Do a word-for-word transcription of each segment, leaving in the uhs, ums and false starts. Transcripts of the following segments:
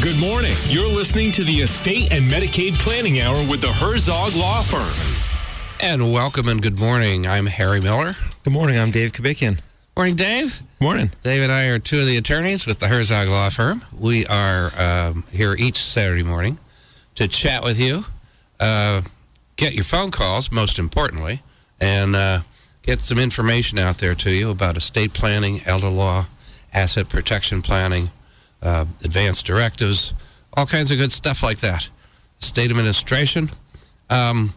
Good morning. You're listening to the Estate and Medicaid Planning Hour with the Herzog Law Firm. And welcome and good morning. I'm Harry Miller. Good morning. I'm Dave Kabikian. Morning, Dave. Morning. Dave and I are two of the attorneys with the Herzog Law Firm. We are um, here each Saturday morning to chat with you, uh, get your phone calls, most importantly, and uh, get some information out there to you about estate planning, elder law, asset protection planning, uh, advanced directives, all kinds of good stuff like that. State administration. Um,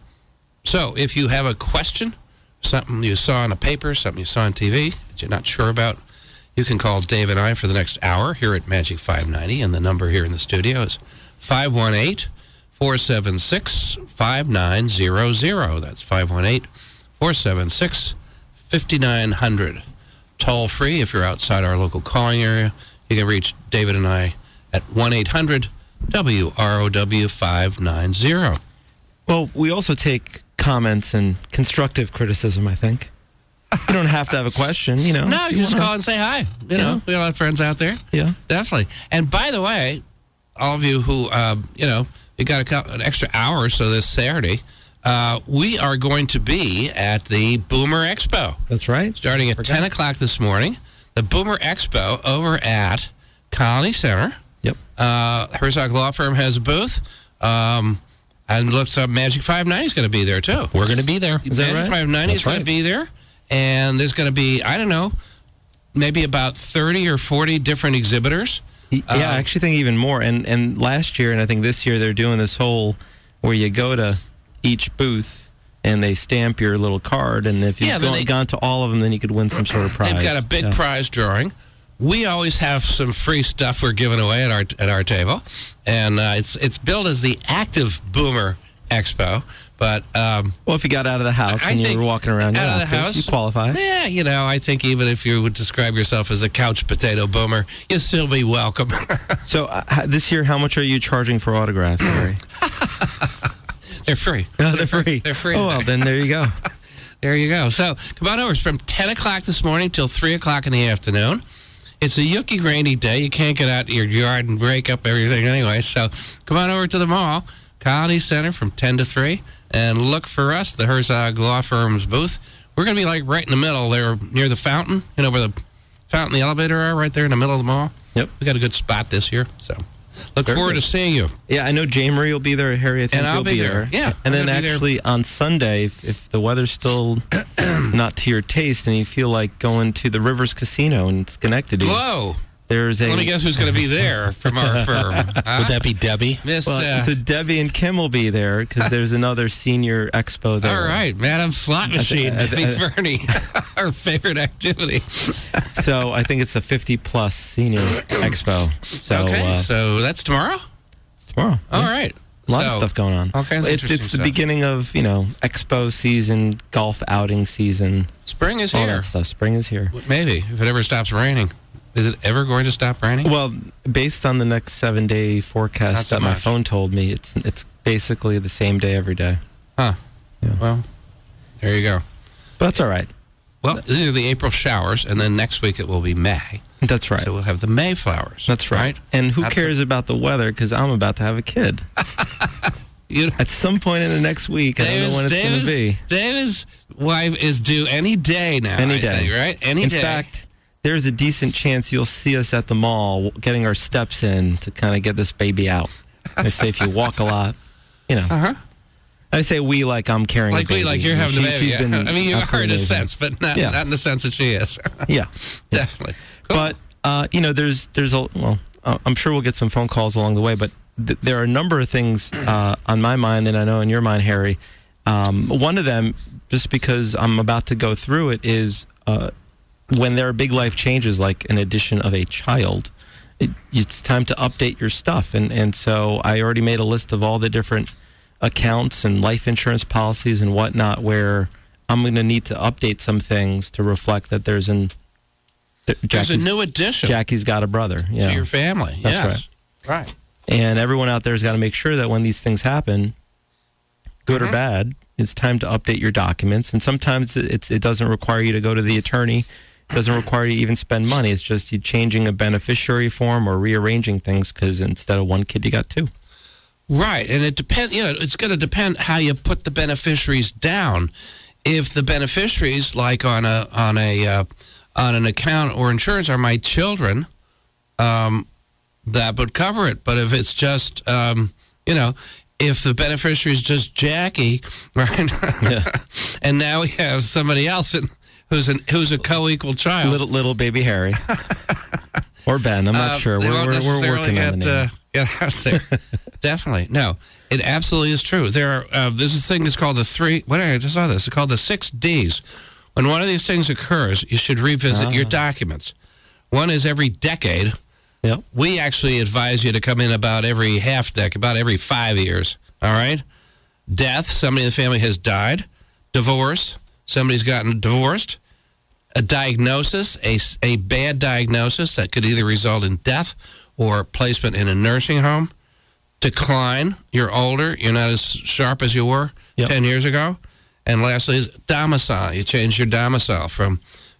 so if you have a question, something you saw on a paper, something you saw on T V that you're not sure about, you can call Dave and I for the next hour here at Magic five ninety, and the number here in the studio is five one eight, four seven six, five nine zero zero. That's five one eight, four seven six, five nine zero zero. Toll free if you're outside our local calling area. You can reach David and I at one eight hundred W R O W five nine zero. Well, we also take comments and constructive criticism, I think. You don't have to have a question, you know. No, you, you just wanna... call and say hi. You yeah. know, we all have friends out there. Yeah. Definitely. And by the way, all of you who, uh, you know, you got a couple, an extra hour or so this Saturday, uh, we are going to be at the Boomer Expo. That's right. Starting at ten o'clock this morning. The Boomer Expo over at Colony Center. Yep. Uh, Herzog Law Firm has a booth. Um, and looks up Magic five ninety is going to be there, too. We're going to be there. Is that Magic right? five ninety is going right. to be there. And there's going to be, I don't know, maybe about thirty or forty different exhibitors. Yeah, um, I actually think even more. And, and last year, and I think this year, they're doing this whole where you go to each booth and they stamp your little card, and if you've yeah, gone, they, gone to all of them, then you could win some sort of prize. They've got a big yeah. prize drawing. We always have some free stuff we're giving away at our at our table, and uh, it's it's billed as the Active Boomer Expo. But um, well, if you got out of the house I and you were walking around, out you're of the house, you qualify. Yeah, you know, I think even if you would describe yourself as a couch potato boomer, you'd still be welcome. So uh, this year, how much are you charging for autographs, Harry? They're free. No, they're free. They're free. Oh, well, then there you go. There you go. So come on over. It's from ten o'clock this morning till three o'clock in the afternoon. It's a yucky, rainy day. You can't get out to your yard and break up everything anyway. So come on over to the mall, Colony Center, from ten to three, and look for us, the Herzog Law Firm's booth. We're going to be like right in the middle there near the fountain, you know, where the fountain and the elevator are, right there in the middle of the mall. Yep. We got a good spot this year, so look Very forward good. to seeing you. Yeah, I know Jay Marie will be there. Harry, I think and I'll you'll be, be there. there. Yeah. And I'm then actually on Sunday, if, if the weather's still not to your taste and you feel like going to the Rivers Casino in Schenectady. Whoa. There's a... Let me guess who's going to be there from our firm. Huh? Would that be Debbie? Miss, well, uh, so Debbie and Kim will be there because there's another senior expo there. All right, Madam Slot Machine, I th- I th- Debbie Fernie, our favorite activity. So I think it's a fifty plus senior expo. So, okay, uh, so that's tomorrow? It's tomorrow. All yeah. right. A lot so, of stuff going on. All kinds of it's, interesting it's the stuff. beginning of, you know, expo season, golf outing season. Spring is all here. That stuff. Spring is here. Maybe, if it ever stops raining. Is it ever going to stop raining? Well, based on the next seven-day forecast Not so that my much. phone told me, it's it's basically the same day every day. Huh. Yeah. Well, there you go. But that's all right. Well, these are the April showers, and then next week it will be May. That's right. So we'll have the May flowers. That's right. right? And who Not cares the- about the weather? Because I'm about to have a kid. You, At some point in the next week, I don't know when it's going to be. David's wife is due any day now. Any I day. think, right? Any in day. In fact, there's a decent chance you'll see us at the mall getting our steps in to kind of get this baby out. I say if you walk a lot, you know. Uh-huh. I say we like I'm carrying Like a baby. we, like you're having she, a baby. she's Yeah. been I mean, you are absolutely in a amazing. sense, but not, Yeah. not in the sense that she is. Yeah. Definitely. Cool. But, uh, you know, there's, there's a, well, uh, I'm sure we'll get some phone calls along the way, but th- there are a number of things uh, on my mind and I know in your mind, Harry. Um, one of them, just because I'm about to go through it, is uh, when there are big life changes, like an addition of a child, it, it's time to update your stuff. And, and so I already made a list of all the different accounts and life insurance policies and whatnot where I'm going to need to update some things to reflect that there's an... Th- There's a new addition Jackie's got a brother. Yeah. to your family. That's yes. right. Right. And everyone out there has got to make sure that when these things happen, good Mhm. or bad, it's time to update your documents. And sometimes it's it doesn't require you to go to the attorney. doesn't require you to even spend money. It's just you changing a beneficiary form or rearranging things because instead of one kid, you got two. Right, and it depends. You know, it's going to depend how you put the beneficiaries down. If the beneficiaries, like on a on a uh, on an account or insurance, are my children, um, that would cover it. But if it's just, um, you know, if the beneficiary is just Jackie, right, yeah. and now we have somebody else in, who's an who's a co-equal child, little little baby Harry or Ben, I'm not uh, sure. We're we're, we're working get, on the name. Uh, get out there. Definitely. No, it absolutely is true. There are, uh, there's this thing that's called the three, what I just saw this, it's called the six Ds. When one of these things occurs, you should revisit ah. your documents. One is every decade. Yep. We actually advise you to come in about every half decade, about every five years. All right? Death, somebody in the family has died. Divorce, somebody's gotten divorced. A diagnosis, a, a bad diagnosis that could either result in death or placement in a nursing home. Decline, you're older, you're not as sharp as you were yep. ten years ago. And lastly is domicile. You change your domicile from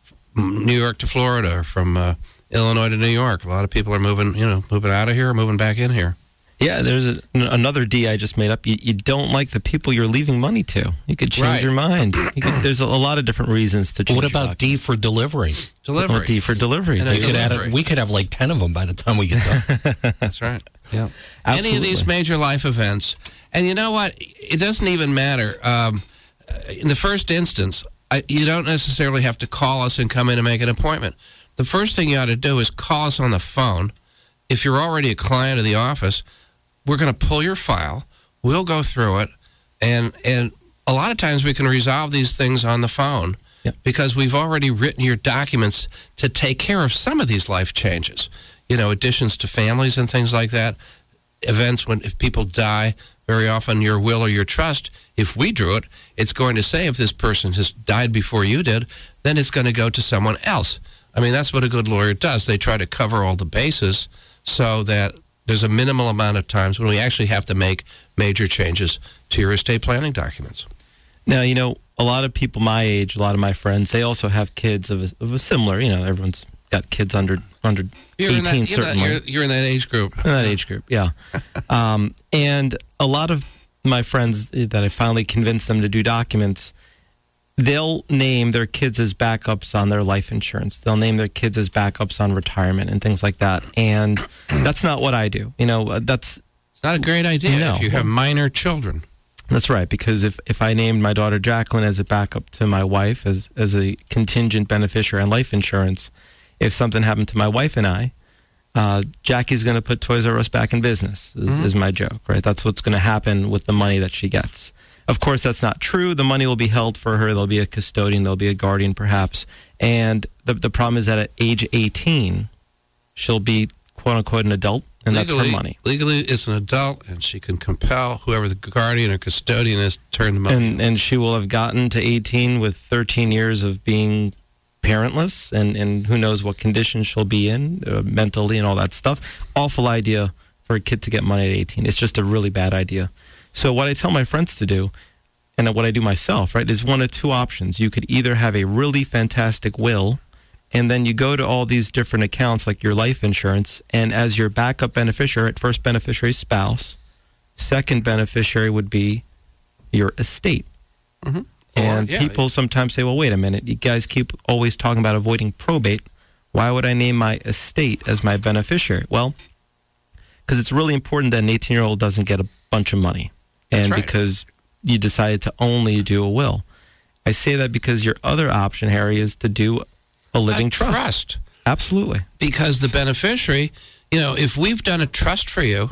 New York to Florida or from uh, Illinois to New York. A lot of people are moving, you know, moving out of here or moving back in here. Yeah, there's a, another D I just made up. You, you don't like the people you're leaving money to. You could change right. your mind. You could, there's a, a lot of different reasons to change. What about D for delivery? Delivery. Well, D for delivery. We could, add a, we could have like ten of them by the time we get done. That's right. Yeah. Absolutely. Any of these major life events. And you know what? It doesn't even matter. Um, in the first instance, I, you don't necessarily have to call us and come in and make an appointment. The first thing you ought to do is call us on the phone. If you're already a client of the office, we're going to pull your file. We'll go through it. And, and a lot of times we can resolve these things on the phone yep. because we've already written your documents to take care of some of these life changes. You know, additions to families and things like that. Events when if people die, very often your will or your trust, if we drew it, it's going to say if this person has died before you did, then it's going to go to someone else. I mean, that's what a good lawyer does. They try to cover all the bases so that there's a minimal amount of times when we actually have to make major changes to your estate planning documents. Now, you know, a lot of people my age, a lot of my friends, they also have kids of a, of a similar, you know, everyone's got kids under under you're eighteen, in that, you're certainly. Not, you're, you're in that age group. In that age group, yeah. um, and a lot of my friends that I finally convinced them to do documents, they'll name their kids as backups on their life insurance. They'll name their kids as backups on retirement and things like that. And that's not what I do. You know, that's... It's not a great idea no. if you have minor children. That's right, because if, if I named my daughter Jacqueline as a backup to my wife, as, as a contingent beneficiary on life insurance, if something happened to my wife and I, uh, Jackie's going to put Toys R Us back in business, is, mm-hmm. is my joke, right? That's what's going to happen with the money that she gets. Of course, that's not true. The money will be held for her. There'll be a custodian. There'll be a guardian, perhaps. And the the problem is that at age eighteen, she'll be, quote-unquote, an adult, and legally, that's her money. Legally, it's an adult, and she can compel whoever the guardian or custodian is to turn the money. And, and she will have gotten to eighteen with thirteen years of being parentless, and, and who knows what condition she'll be in, uh, mentally and all that stuff. Awful idea for a kid to get money at eighteen. It's just a really bad idea. So what I tell my friends to do, and what I do myself, right, is one of two options. You could either have a really fantastic will, and then you go to all these different accounts like your life insurance, and as your backup beneficiary, first beneficiary spouse, second beneficiary would be your estate. Mm-hmm. And or, yeah, people sometimes say, well, wait a minute, you guys keep always talking about avoiding probate. Why would I name my estate as my beneficiary? Well, because it's really important that an eighteen-year-old doesn't get a bunch of money. That's and right. because you decided to only do a will. I say that because your other option, Harry, is to do a living a trust. trust. Absolutely. Because the beneficiary, you know, if we've done a trust for you,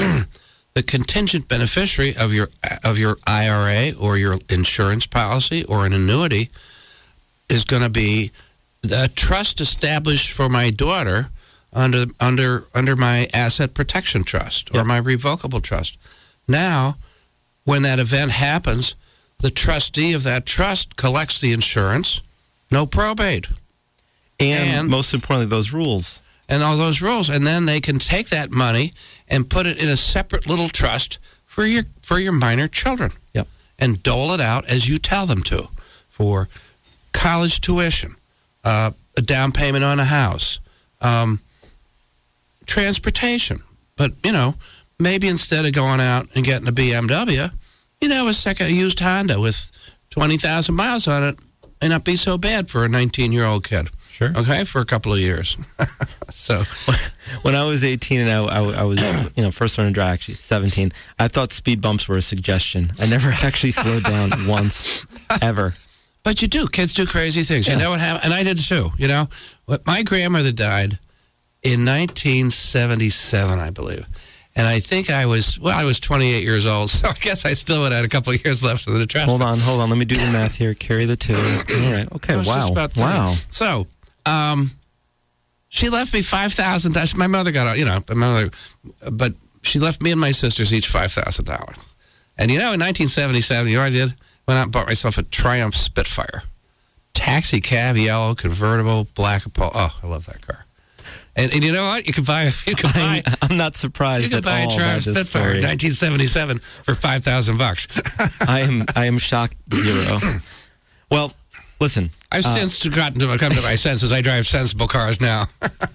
the contingent beneficiary of your of your I R A or your insurance policy or an annuity is going to be the trust established for my daughter under under under my asset protection trust or yep. my revocable trust. Now, when that event happens, the trustee of that trust collects the insurance, no probate. And, and most importantly, those rules. And all those rules. And then they can take that money and put it in a separate little trust for your for your minor children. Yep. And dole it out as you tell them to for college tuition uh, a down payment on a house, um, transportation. But, you know, maybe instead of going out and getting a B M W, you know, a second used Honda with twenty thousand miles on it may not be so bad for a nineteen-year-old kid. Sure. Okay, for a couple of years. So, when I was eighteen and I, I, I was, you know, first learning to drive, actually, at seventeen, I thought speed bumps were a suggestion. I never actually slowed down once, ever. But you do. Kids do crazy things. Yeah. You know what happened? And I did too, you know. But my grandmother died in nineteen seventy-seven, I believe. And I think I was, well, I was twenty-eight years old, so I guess I still would have had a couple of years left in the trust. Hold on, hold on. Let me do the math here. Carry the two. All right. Okay, I was wow. just about thirty. Wow. So, um, she left me five thousand dollars. My mother got, you know, my mother, but she left me and my sisters each five thousand dollars. And, you know, in nineteen seventy-seven, you know what I did? Went out and bought myself a Triumph Spitfire. Taxi cab, yellow, convertible, black. Oh, I love that car. And, and you know what? You can buy, you can buy. I'm, I'm not surprised You can at buy all a Triumph by this Spitfire in story. nineteen seventy-seven for five thousand bucks. I am, I am shocked zero. Well, listen. I've uh, since gotten to come to my senses. I drive sensible cars now.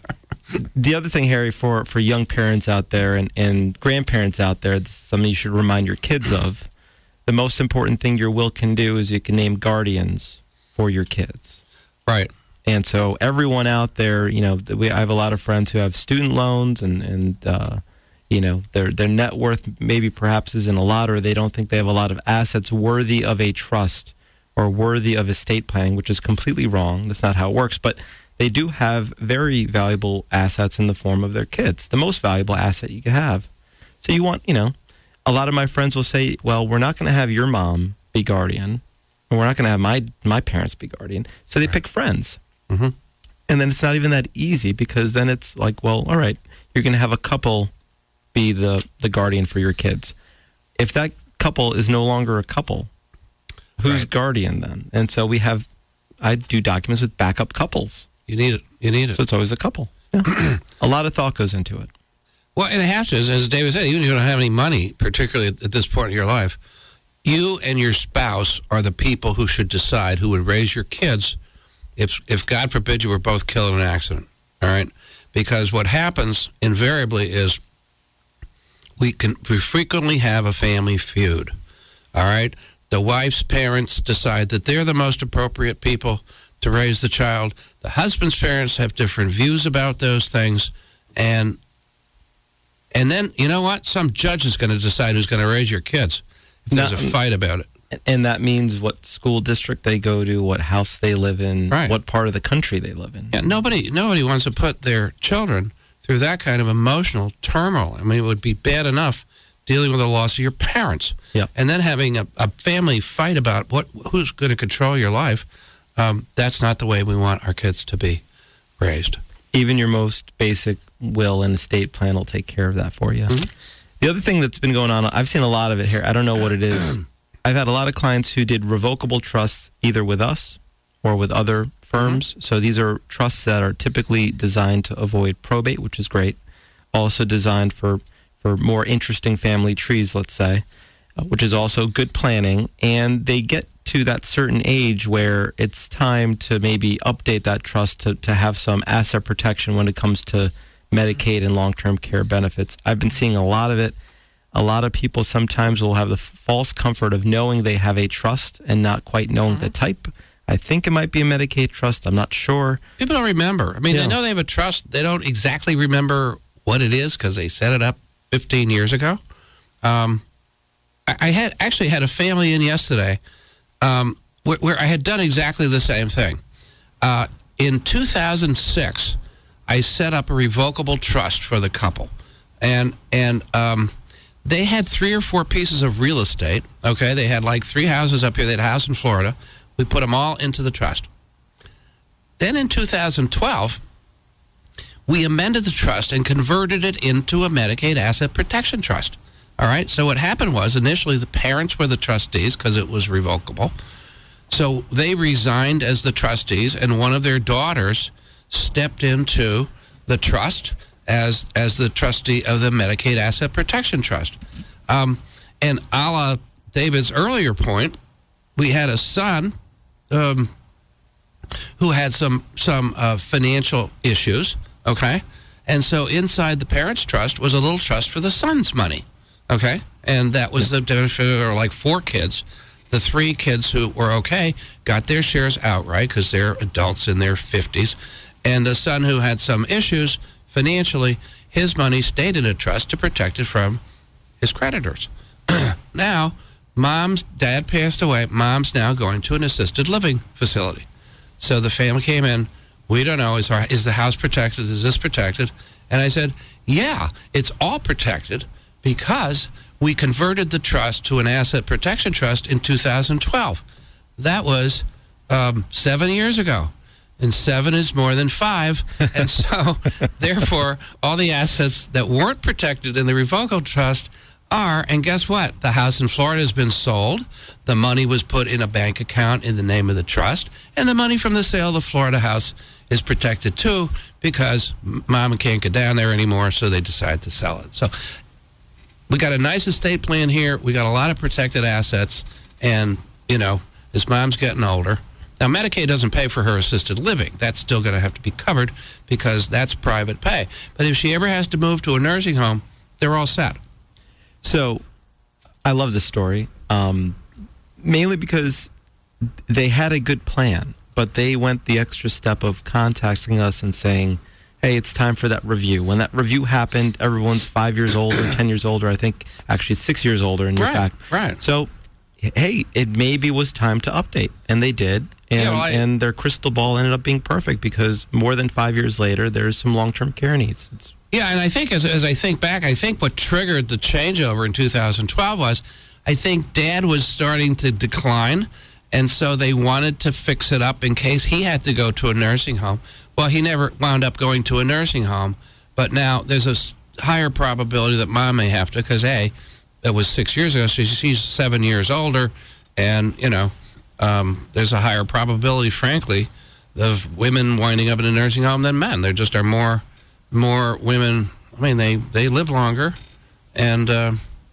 The other thing, Harry, for, for young parents out there and, and grandparents out there, this is something you should remind your kids of. The most important thing your will can do is you can name guardians for your kids. Right. And so everyone out there, you know, we, I have a lot of friends who have student loans and, and uh, you know, their their net worth maybe perhaps isn't a lot, or they don't think they have a lot of assets worthy of a trust or worthy of estate planning, which is completely wrong. That's not how it works. But they do have very valuable assets in the form of their kids, the most valuable asset you can have. So you want, you know, a lot of my friends will say, well, we're not going to have your mom be guardian, and we're not going to have my, my parents be guardian. So they pick friends. Mm-hmm. And then it's not even that easy, because then it's like, well, all right, you're going to have a couple be the, the guardian for your kids. If that couple is no longer a couple, who's Right. guardian then? And so we have, I do documents with backup couples. You need it. You need it. So it's always a couple. Yeah. A lot of thought goes into it. Well, and it has to, as David said, even if you don't have any money, particularly at, at this point in your life, you and your spouse are the people who should decide who would raise your kids if, if God forbid, you were both killed in an accident, all right? Because what happens invariably is we can we frequently have a family feud, all right? The wife's parents decide that they're the most appropriate people to raise the child. The husband's parents have different views about those things, and and then, you know what? Some judge is going to decide who's going to raise your kids if there's No, a fight about it. And that means what school district they go to, what house they live in, Right. what part of the country they live in. Yeah, nobody nobody wants to put their children through that kind of emotional turmoil. I mean, it would be bad enough dealing with the loss of your parents. Yeah. And then having a, a family fight about what who's going to control your life. Um, that's not the way we want our kids to be raised. Even your most basic will and estate plan will take care of that for you. Mm-hmm. The other thing that's been going on, I've seen a lot of it here. I don't know what it is. I've had a lot of clients who did revocable trusts either with us or with other firms. Mm-hmm. So these are trusts that are typically designed to avoid probate, which is great. Also designed for, for more interesting family trees, let's say, uh, which is also good planning. And they get to that certain age where it's time to maybe update that trust to, to have some asset protection when it comes to Medicaid and long-term care benefits. I've been seeing a lot of it. A lot of people sometimes will have the f- false comfort of knowing they have a trust and not quite knowing Mm-hmm. the type. I think it might be a Medicaid trust. I'm not sure. People don't remember. I mean, Yeah. they know they have a trust. They don't exactly remember what it is because they set it up fifteen years ago. Um, I, I had actually had a family in yesterday um, where, where I had done exactly the same thing. Uh, in two thousand six, I set up a revocable trust for the couple. And, and um, they had three or four pieces of real estate. Okay, they had like three houses up here. They had a house in Florida. We put them all into the trust. Then in two thousand twelve, we amended the trust and converted it into a Medicaid asset protection trust. All right, so what happened was initially the parents were the trustees because it was revocable. So they resigned as the trustees, and one of their daughters stepped into the trust as as the trustee of the Medicaid Asset Protection Trust. Um, and a la David's earlier point, we had a son um, who had some some uh, financial issues, okay? And so inside the parents' trust was a little trust for the son's money, okay? And that was the benefit. There were like four kids. The three kids who were okay got their shares outright because they're adults in their fifties. And the son who had some issues financially, his money stayed in a trust to protect it from his creditors. Now, mom's dad passed away. Mom's now going to an assisted living facility. So the family came in. We don't know, is, our, is the house protected? Is this protected? And I said, yeah, it's all protected because we converted the trust to an asset protection trust in two thousand twelve. That was um, seven years ago. And seven is more than five. And so, therefore, all the assets that weren't protected in the revocable trust are, and guess what? The house in Florida has been sold. The money was put in a bank account in the name of the trust. And the money from the sale of the Florida house is protected, too, because Mama can't get down there anymore, so they decided to sell it. So we got a nice estate plan here. We got a lot of protected assets. And, you know, as Mom's getting older. Now, Medicaid doesn't pay for her assisted living. That's still going to have to be covered because that's private pay. But if she ever has to move to a nursing home, they're all set. So, I love this story, um, mainly because they had a good plan, but they went the extra step of contacting us and saying, hey, it's time for that review. When that review happened, everyone's five years older, ten years older. I think actually six years older in right, fact. Right. So, hey, it maybe was time to update, and they did. And, yeah, well, I, and their crystal ball ended up being perfect because more than five years later, there's some long-term care needs. It's, yeah, and I think as, as I think back, I think what triggered the changeover in two thousand twelve was I think Dad was starting to decline, and so they wanted to fix it up in case he had to go to a nursing home. Well, he never wound up going to a nursing home, but now there's a higher probability that Mom may have to because, A, that was six years ago, so she's seven years older, and, you know, Um, there's a higher probability, frankly, of women winding up in a nursing home than men. There just are more more women. I mean, they, they live longer, and uh,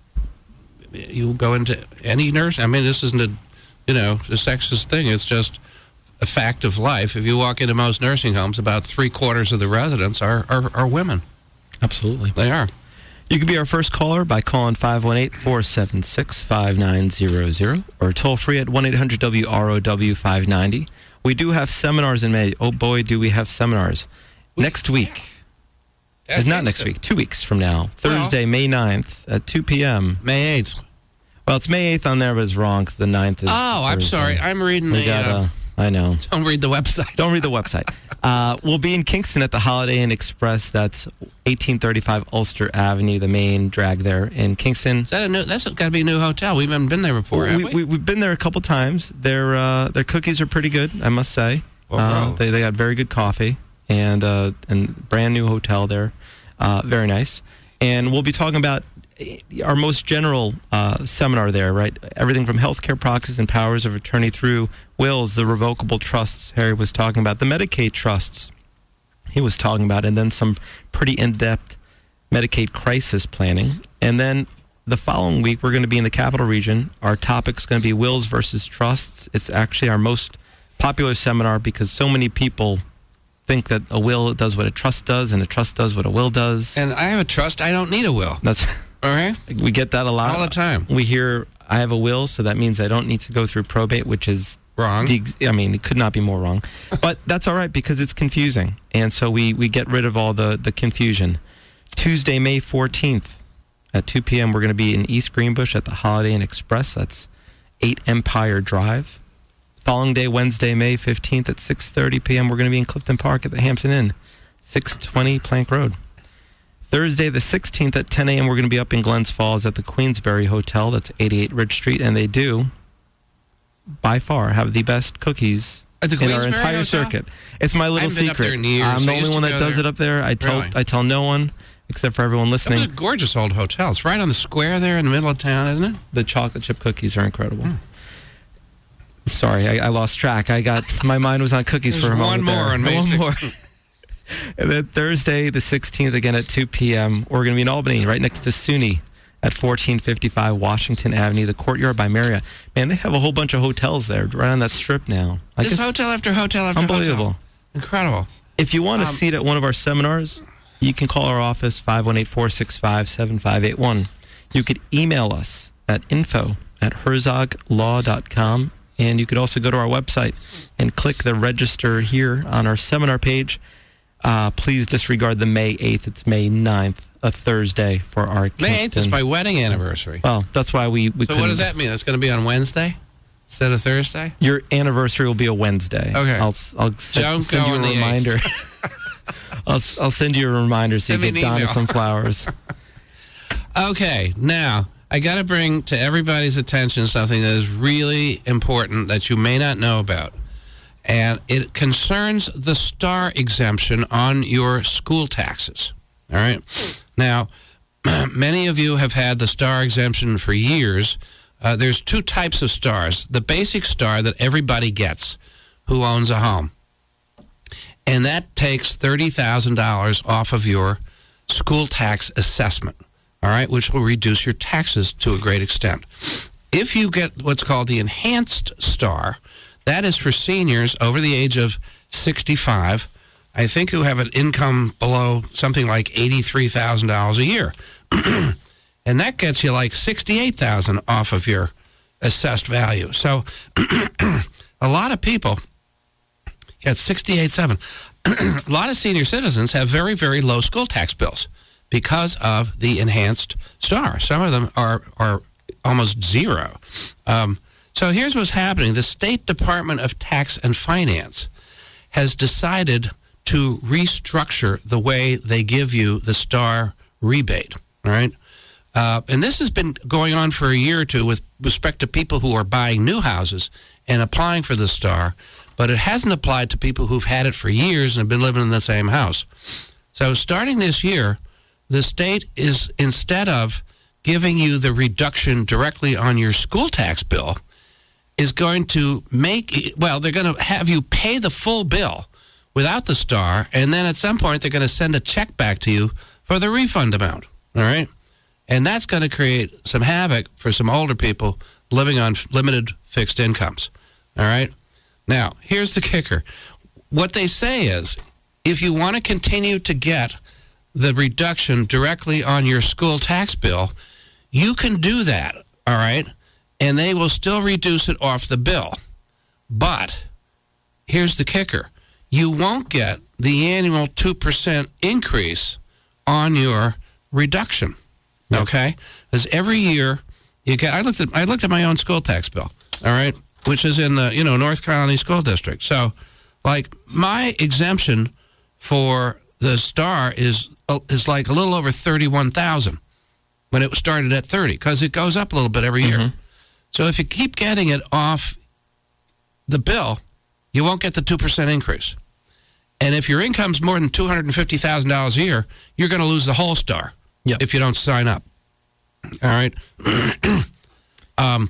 you go into any nurse. I mean, this isn't a, you know, a sexist thing. It's just a fact of life. If you walk into most nursing homes, about three quarters of the residents are, are, are women. Absolutely. They are. You can be our first caller by calling five one eight, four seven six, five nine zero zero or toll free at one eight hundred W R O W five ninety. We do have seminars in May. Oh, boy, do we have seminars. We, next week. Yeah. Not next so. week. Two weeks from now. Thursday, well, May ninth at two p.m. May eighth. Well, it's May eighth on there, but it's wrong because the ninth is Oh, I'm Thursday. sorry. I'm reading we the... Got, uh, I know. Don't read the website. Don't read the website. Uh, we'll be in Kingston at the Holiday Inn Express. That's eighteen thirty-five Ulster Avenue, the main drag there in Kingston. Is that a new? That's got to be a new hotel. We haven't been there before, have we, we? we? We've been there a couple times. Their uh, their cookies are pretty good, I must say. Oh, uh, wow. They they got very good coffee and uh, and brand new hotel there. Uh, very nice. And we'll be talking about our most general uh, seminar there, right? Everything from healthcare proxies and powers of attorney through wills, the revocable trusts Harry was talking about, the Medicaid trusts he was talking about, and then some pretty in-depth Medicaid crisis planning. And then the following week, we're going to be in the Capital Region. Our topic's going to be wills versus trusts. It's actually our most popular seminar because so many people think that a will does what a trust does and a trust does what a will does. And I have a trust. I don't need a will. That's... All right. We get that a lot. All the time. We hear, I have a will, so that means I don't need to go through probate, which is... Wrong. The, I mean, it could not be more wrong. But that's all right because it's confusing. And so we, we get rid of all the, the confusion. Tuesday, May fourteenth at two p.m., we're going to be in East Greenbush at the Holiday Inn Express. That's eight Empire Drive. Following day, Wednesday, May fifteenth at six thirty p.m., we're going to be in Clifton Park at the Hampton Inn, six twenty Plank Road. Thursday, the sixteenth at ten a.m., we're going to be up in Glens Falls at the Queensberry Hotel. That's eighty-eight Ridge Street. And they do, by far, have the best cookies at the in our Queensberry entire Hotel? circuit. It's my little I haven't been up secret. there in years. I'm I the used only to one that go does there. it up there. I tell Really? I tell no one except for everyone listening. It's a gorgeous old hotel. It's right on the square there in the middle of town, isn't it? The chocolate chip cookies are incredible. Mm. Sorry, I, I lost track. I got my mind was on cookies There's for a one moment more there. on May One more. sixteenth. And then Thursday, the sixteenth, again at two p.m., we're going to be in Albany, right next to SUNY, at fourteen fifty-five Washington Avenue, the Courtyard by Marriott. Man, they have a whole bunch of hotels there right on that strip now. I Just guess, hotel after hotel after unbelievable. hotel. Incredible. If you want a Um, seat at one of our seminars, you can call our office, five one eight, four six five, seven five eight one. You could email us at info at herzog law dot com, and you could also go to our website and click the register here on our seminar page. Uh, please disregard the May eighth. It's May ninth, a Thursday for our May eighth is Kingston- my wedding anniversary. Well, that's why we, we So what couldn't- does that mean? It's going to be on Wednesday instead of Thursday? Your anniversary will be a Wednesday. Okay. I'll, I'll se- Don't send go you a on the eighth. reminder. I'll, I'll send you a reminder so you Send me get an Donna email. some flowers. Okay, now I got to bring to everybody's attention something that is really important that you may not know about. And it concerns the STAR exemption on your school taxes. All right? Now, many of you have had the STAR exemption for years. Uh, there's two types of STARs. The basic STAR that everybody gets who owns a home. And that takes thirty thousand dollars off of your school tax assessment, all right, which will reduce your taxes to a great extent. If you get what's called the enhanced STAR, that is for seniors over the age of sixty-five, I think, who have an income below something like eighty-three thousand dollars a year. And that gets you like sixty-eight thousand dollars off of your assessed value. So a lot of people get sixty-eight thousand seven hundred dollars. A lot of senior citizens have very, very low school tax bills because of the enhanced STAR. Some of them are, are almost zero. Um, so here's what's happening. The State Department of Tax and Finance has decided to restructure the way they give you the STAR rebate, all right? Uh, and this has been going on for a year or two with respect to people who are buying new houses and applying for the STAR, but it hasn't applied to people who've had it for years and have been living in the same house. So starting this year, the state is, instead of giving you the reduction directly on your school tax bill, is going to make, well, they're going to have you pay the full bill without the STAR, and then at some point they're going to send a check back to you for the refund amount, all right? And that's going to create some havoc for some older people living on limited fixed incomes, all right? Now, here's the kicker. What they say is, if you want to continue to get the reduction directly on your school tax bill, you can do that, all right? And they will still reduce it off the bill. But here's the kicker. You won't get the annual two percent increase on your reduction, okay? Because every year you get, I looked at, I looked at my own school tax bill, all right, which is in the, you know, North Colony School District. So, like, my exemption for the STAR is is like a little over thirty-one thousand when it started at thirty, because it goes up a little bit every year. Mm-hmm. So if you keep getting it off the bill, you won't get the two percent increase. And if your income's more than two hundred fifty thousand dollars a year, you're going to lose the whole STAR Yep. if you don't sign up. All right? um,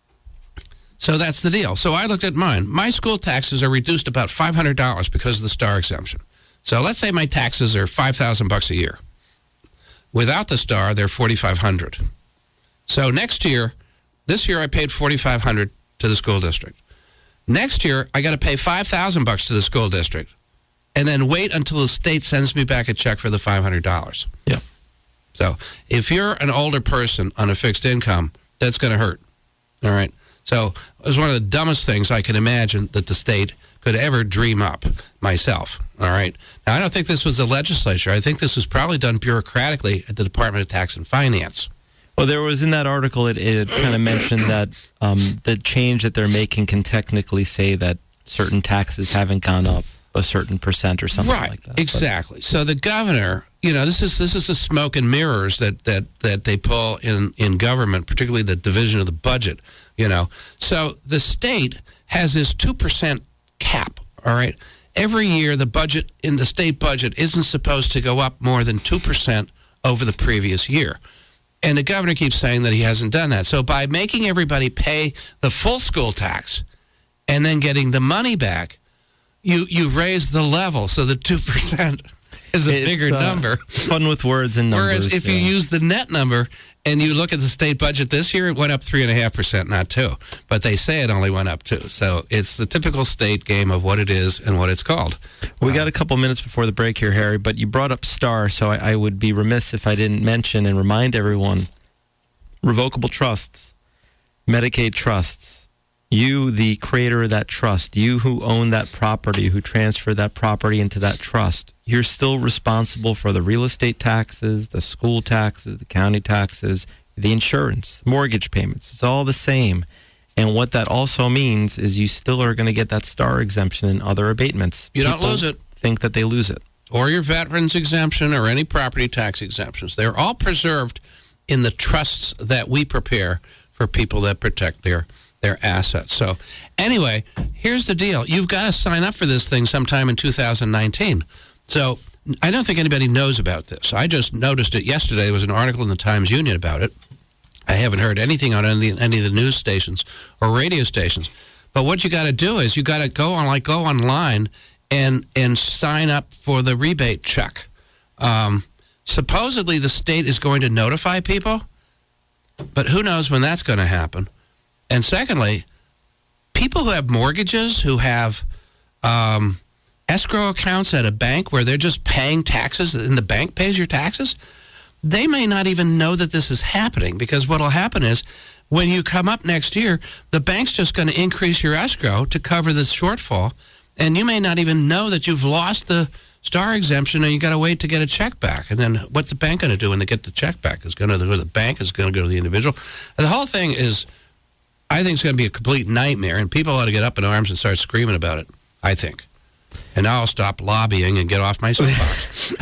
so that's the deal. So I looked at mine. My school taxes are reduced about five hundred dollars because of the STAR exemption. So let's say my taxes are five thousand bucks a year. Without the STAR, they're forty-five hundred. So next year, this year I paid forty-five hundred to the school district. Next year, I got to pay five thousand bucks to the school district, and then wait until the state sends me back a check for the five hundred dollars. Yeah. So if you're an older person on a fixed income, that's going to hurt. All right. So it was one of the dumbest things I can imagine that the state could ever dream up myself. All right. Now, I don't think this was the legislature. I think this was probably done bureaucratically at the Department of Tax and Finance. Well, there was in that article, it, it kind of mentioned that um, the change that they're making can technically say that certain taxes haven't gone up a certain percent or something right, like that. Exactly. But, so the governor, you know, this is this is the smoke and mirrors that, that, that they pull in, in government, particularly the division of the budget, you know. So the state has this two percent cap, all right? Every year the budget in the state budget isn't supposed to go up more than two percent over the previous year. And the governor keeps saying that he hasn't done that. So by making everybody pay the full school tax and then getting the money back, you, you raise the level. So the two percent is a It's, bigger uh, number. Fun with words and numbers. Whereas if you yeah. use the net number and you look at the state budget this year, it went up three and a half percent, not two. But they say it only went up two. So it's the typical state game of what it is and what it's called. We got a couple minutes before the break here, Harry, but you brought up STAR, so I, I would be remiss if I didn't mention and remind everyone, revocable trusts, Medicaid trusts, you, the creator of that trust, you who own that property, who transferred that property into that trust, you're still responsible for the real estate taxes, the school taxes, the county taxes, the insurance, mortgage payments. It's all the same. And what that also means is you still are going to get that STAR exemption and other abatements. You don't People lose it. think that they lose it. Or your veterans exemption or any property tax exemptions. They're all preserved in the trusts that we prepare for people that protect their their assets. So anyway, here's the deal. You've got to sign up for this thing sometime in two thousand nineteen. So I don't think anybody knows about this. I just noticed it yesterday. There was an article in the Times Union about it. I haven't heard anything on any, any of the news stations or radio stations. But what you got to do is you got to go on, like, go online and and sign up for the rebate check. Um, supposedly the state is going to notify people, but who knows when that's going to happen. And secondly, people who have mortgages, who have um, escrow accounts at a bank where they're just paying taxes and the bank pays your taxes, they may not even know that this is happening, because what will happen is when you come up next year, the bank's just going to increase your escrow to cover this shortfall, and you may not even know that you've lost the STAR exemption and you got to wait to get a check back. And then what's the bank going to do when they get the check back? It's going to go to the bank, it's going to go to the individual. And the whole thing is, I think it's going to be a complete nightmare, and people ought to get up in arms and start screaming about it, I think. And now I'll stop lobbying and get off my soapbox.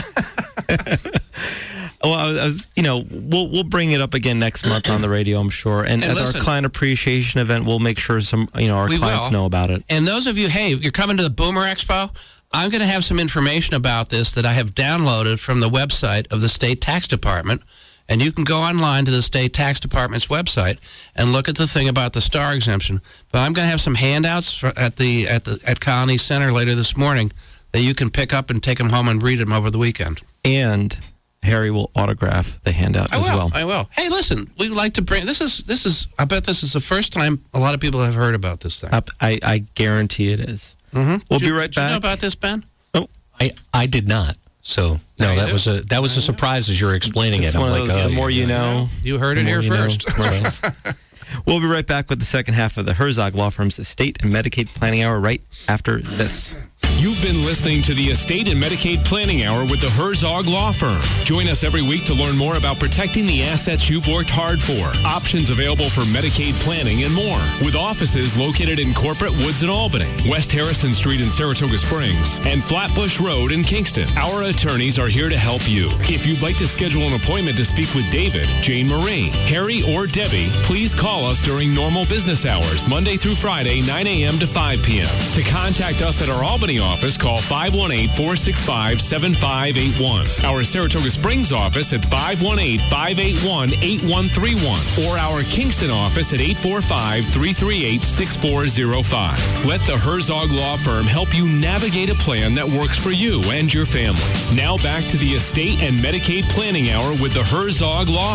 Well, I was, I was, you know, we'll we'll bring it up again next month on the radio, I'm sure. And Hey, at listen. our client appreciation event, we'll make sure some, you know, our We clients will. know about it. And those of you, hey, you're coming to the Boomer Expo, I'm going to have some information about this that I have downloaded from the website of the State Tax Department. And you can go online to the State Tax Department's website and look at the thing about the STAR exemption. But I'm going to have some handouts for, at the at the at Colony Center later this morning that you can pick up and take them home and read them over the weekend. And Harry will autograph the handout I as will. well. I will. Hey, listen, we like to bring this is this is. I bet this is the first time a lot of people have heard about this thing. Up- I, I guarantee it is. Mm-hmm. We'll Did be you- right did You know back. about this, Ben? I, I did not. So Now no, you that do. was a that was a surprise as you're explaining It's it. I'm one of like, those, oh, the more yeah. you know. You heard it the here more you know. first. Right. We'll be right back with the second half of the Herzog Law Firm's Estate and Medicaid Planning Hour right after this. You've been listening to the Estate and Medicaid Planning Hour with the Herzog Law Firm. Join us every week to learn more about protecting the assets you've worked hard for, options available for Medicaid planning, and more. With offices located in Corporate Woods in Albany, West Harrison Street in Saratoga Springs, and Flatbush Road in Kingston, our attorneys are here to help you. If you'd like to schedule an appointment to speak with David, Jane Marie, Harry, or Debbie, please call us during normal business hours, Monday through Friday, nine a.m. to five p.m. To contact us at our Albany office, call five one eight, four six five, seven five eight one. Our Saratoga Springs office at five one eight, five eight one, eight one three one. Or our Kingston office at eight four five, three three eight, six four zero five. Let the Herzog Law Firm help you navigate a plan that works for you and your family. Now back to the Estate and Medicaid Planning Hour with the Herzog Law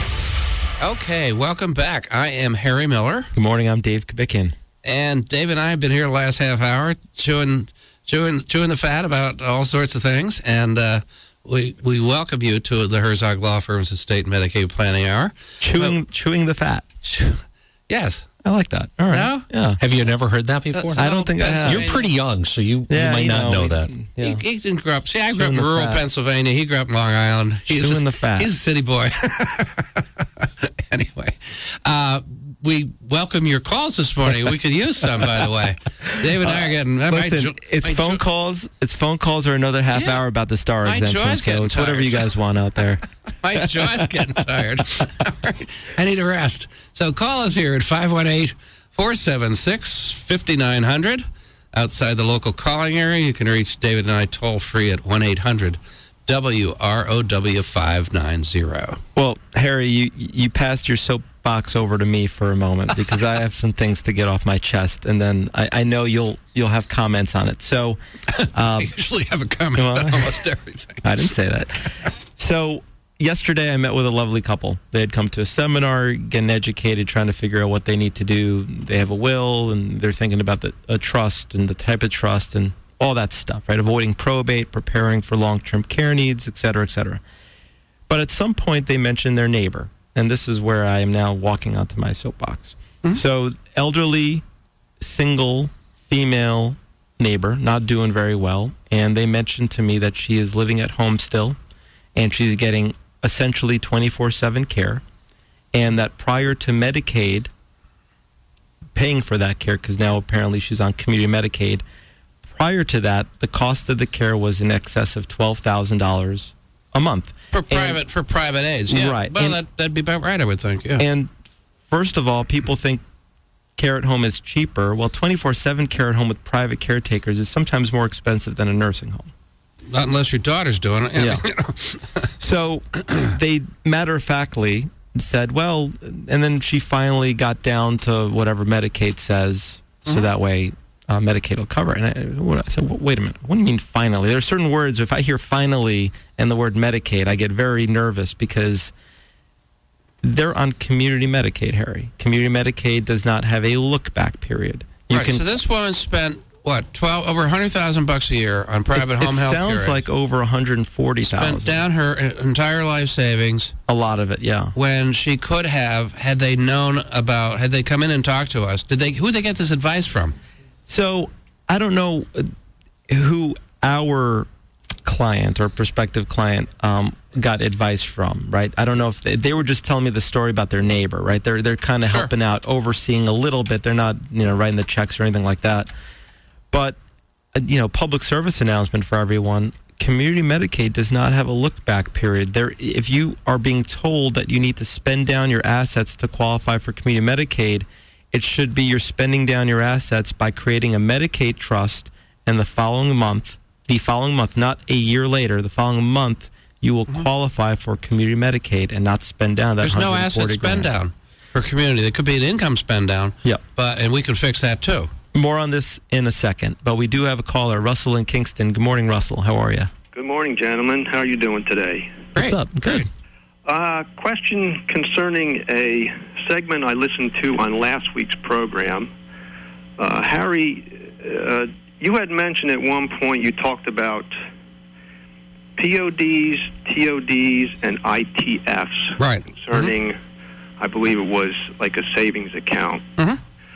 Firm. Okay, welcome back. I am Harry Miller, Good morning. I'm Dave Kubickin. and Dave and I have been here the last half hour chewing, chewing, chewing the fat about all sorts of things, and uh, we we welcome you to the Herzog Law Firm's Estate and Medicaid Planning Hour. Chewing, chewing the fat. Yes. I like that. All right. No? Yeah. Have you never heard that before? That's I don't think I have. You're pretty young, so you, Yeah, you might you not know, know that. Yeah. He, he didn't grow up. See, I grew up Chewing in the rural fat. Pennsylvania. He grew up in Long Island. He's Chewing a, the fat. He's a city boy. Anyway, uh, we welcome your calls this morning. We could use some, by the way. Dave and I are getting. I might Listen, jo- it's might phone jo- calls. It's phone calls or another half Yeah. hour about the STAR My exemption. jaw's So getting it's whatever tired. you guys want out there. My jaw's getting tired. All right. I need a rest. So call us here at five one eight, four seven six, five nine zero zero. Outside the local calling area, you can reach David and I toll free at one eight hundred, W R O W five nine zero. Well, Harry, you you passed your soapbox over to me for a moment because I have some things to get off my chest, and then I, I know you'll you'll have comments on it. So um, I usually have a comment well, on almost everything. I didn't say that. So yesterday I met with a lovely couple. They had come to a seminar, getting educated, trying to figure out what they need to do. They have a will, and they're thinking about the a trust and the type of trust and all that stuff, right? Avoiding probate, preparing for long-term care needs, et cetera, et cetera. But at some point, they mentioned their neighbor, and this is where I am now walking onto my soapbox. Mm-hmm. So, elderly, single, female neighbor, not doing very well, and they mentioned to me that she is living at home still, and she's getting essentially twenty-four seven care, and that prior to Medicaid paying for that care, because now apparently she's on community Medicaid, prior to that, the cost of the care was in excess of twelve thousand dollars a month. For private and, for private aids, yeah. Right. Well, and, that, that'd be about right, I would think, yeah. And first of all, people think care at home is cheaper. Well, twenty-four seven care at home with private caretakers is sometimes more expensive than a nursing home. Not unless your daughter's doing it. Yeah. So they matter-of-factly said, well, and then she finally got down to whatever Medicaid says, so mm-hmm. that way Uh, Medicaid will cover it. And I, I said, well, wait a minute. What do you mean finally? There are certain words, if I hear finally and the word Medicaid, I get very nervous because they're on community Medicaid, Harry. Community Medicaid does not have a look-back period. You right, can, so this woman spent, what, twelve over one hundred thousand bucks a year on private it, home health care. It sounds like over one hundred forty thousand. Spent down her entire life savings. A lot of it, yeah. When she could have, had they known about, had they come in and talked to us, did they? Who did they get this advice from? So I don't know who our client or prospective client um, got advice from, right? I don't know if they, they were just telling me the story about their neighbor, right? They're they're kind of sure. helping out, overseeing a little bit. They're not, you know, writing the checks or anything like that. But uh, you know, public service announcement for everyone: community Medicaid does not have a look back period. There, if you are being told that you need to spend down your assets to qualify for community Medicaid, it should be you're spending down your assets by creating a Medicaid trust, and the following month, the following month, not a year later, the following month, you will mm-hmm. qualify for community Medicaid and not spend down that There's no asset spend down for community. There could be an income spend down. Yep. But, and we can fix that too. More on this in a second, but we do have a caller, Russell in Kingston. Good morning, Russell. How are you? Good morning, gentlemen. How are you doing today? What's Great. up? Good. Uh, question concerning a segment I listened to on last week's program. Uh, Harry, uh, you had mentioned at one point you talked about P O Ds, T O Ds, and I T Fs. Right. Concerning, mm-hmm. I believe it was like a savings account. Mm-hmm.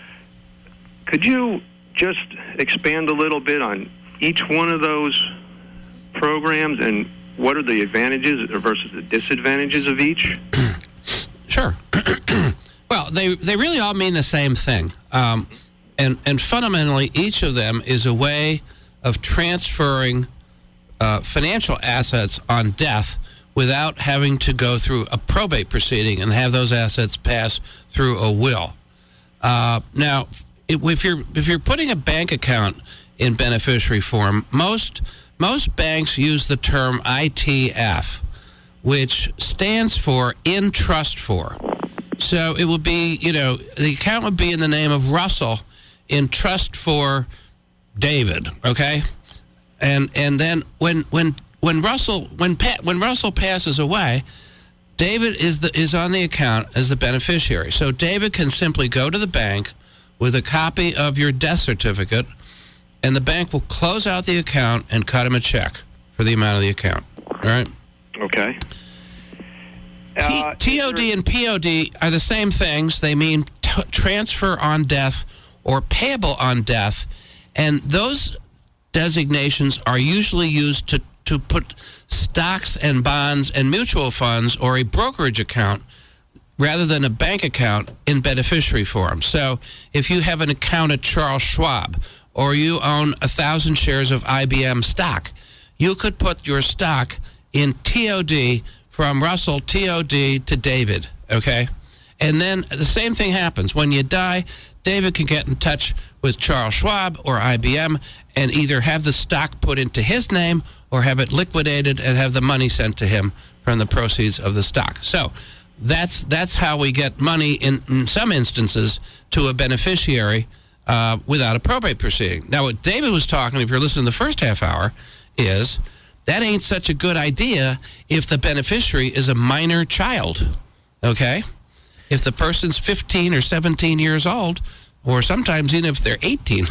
Could you just expand a little bit on each one of those programs and what are the advantages versus the disadvantages of each? Sure. Well, they they really all mean the same thing. Um, and, and fundamentally, each of them is a way of transferring uh, financial assets on death without having to go through a probate proceeding and have those assets pass through a will. Uh, now, if you're if you're putting a bank account in beneficiary form, most most banks use the term I T F, which stands for in trust for. So it would be, you know, the account would be in the name of Russell in trust for David, okay? And and then when when when Russell when pa- when Russell passes away, David is the is on the account as the beneficiary. So David can simply go to the bank with a copy of your death certificate, and the bank will close out the account and cut him a check for the amount of the account. All right? Okay. T- Uh, T O D and P O D are the same things. They mean t- transfer on death or payable on death, and those designations are usually used to, to put stocks and bonds and mutual funds or a brokerage account rather than a bank account in beneficiary form. So if you have an account at Charles Schwab or you own a thousand shares of I B M stock, you could put your stock in T O D from Russell T O D to David, okay? And then the same thing happens. When you die, David can get in touch with Charles Schwab or I B M and either have the stock put into his name or have it liquidated and have the money sent to him from the proceeds of the stock. So that's that's how we get money in, in some instances to a beneficiary uh, without a probate proceeding. Now, what David was talking, if you're listening to the first half hour, is that ain't such a good idea if the beneficiary is a minor child, okay? If the person's fifteen or seventeen years old, or sometimes even if they're eighteen.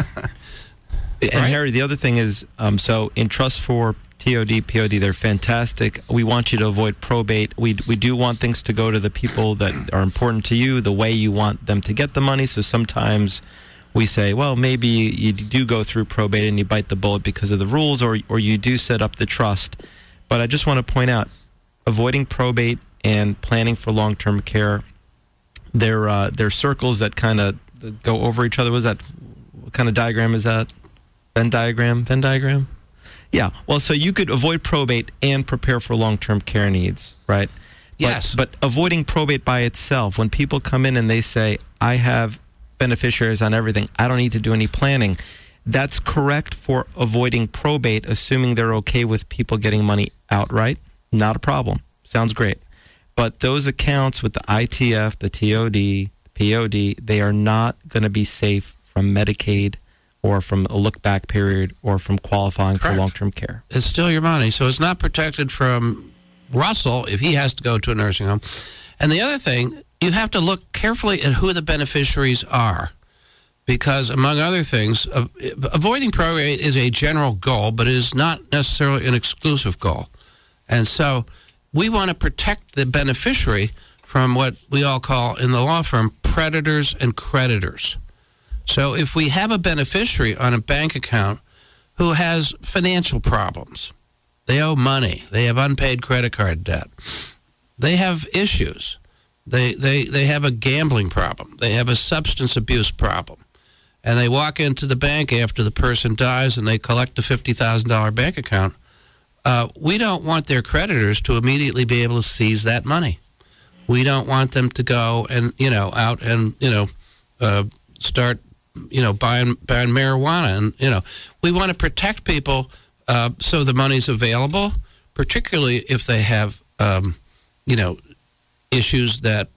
And Right. Harry, the other thing is, um, so in trust for T O D, P O D, they're fantastic. We want you to avoid probate. We we do want things to go to the people that are important to you, the way you want them to get the money. So sometimes we say, well, maybe you do go through probate and you bite the bullet because of the rules, or or you do set up the trust. But I just want to point out, avoiding probate and planning for long-term care, they're, uh, they're circles that kind of go over each other. Was that, what kind of diagram is that? Venn diagram? Venn diagram? Yeah. Well, so you could avoid probate and prepare for long-term care needs, right? Yes. But, but avoiding probate by itself, when people come in and they say, I have beneficiaries on everything, I don't need to do any planning, that's correct for avoiding probate, assuming they're okay with people getting money outright. Not a problem. Sounds great. But those accounts with the I T F, the T O D, the P O D, they are not going to be safe from Medicaid or from a look-back period or from qualifying Correct. for long-term care. It's still your money, so it's not protected from Russell if he has to go to a nursing home. And the other thing, you have to look carefully at who the beneficiaries are, because among other things, uh, avoiding probate is a general goal, but it is not necessarily an exclusive goal. And so we want to protect the beneficiary from what we all call in the law firm predators and creditors. So if we have a beneficiary on a bank account who has financial problems, they owe money, they have unpaid credit card debt, they have issues, they, they, they have a gambling problem, they have a substance abuse problem, and they walk into the bank after the person dies and they collect a fifty thousand dollars bank account, uh, we don't want their creditors to immediately be able to seize that money. We don't want them to go and, you know, out and, you know, uh, start you know, buying, buying marijuana. And, you know, we want to protect people uh, so the money's available, particularly if they have, um, you know, issues that,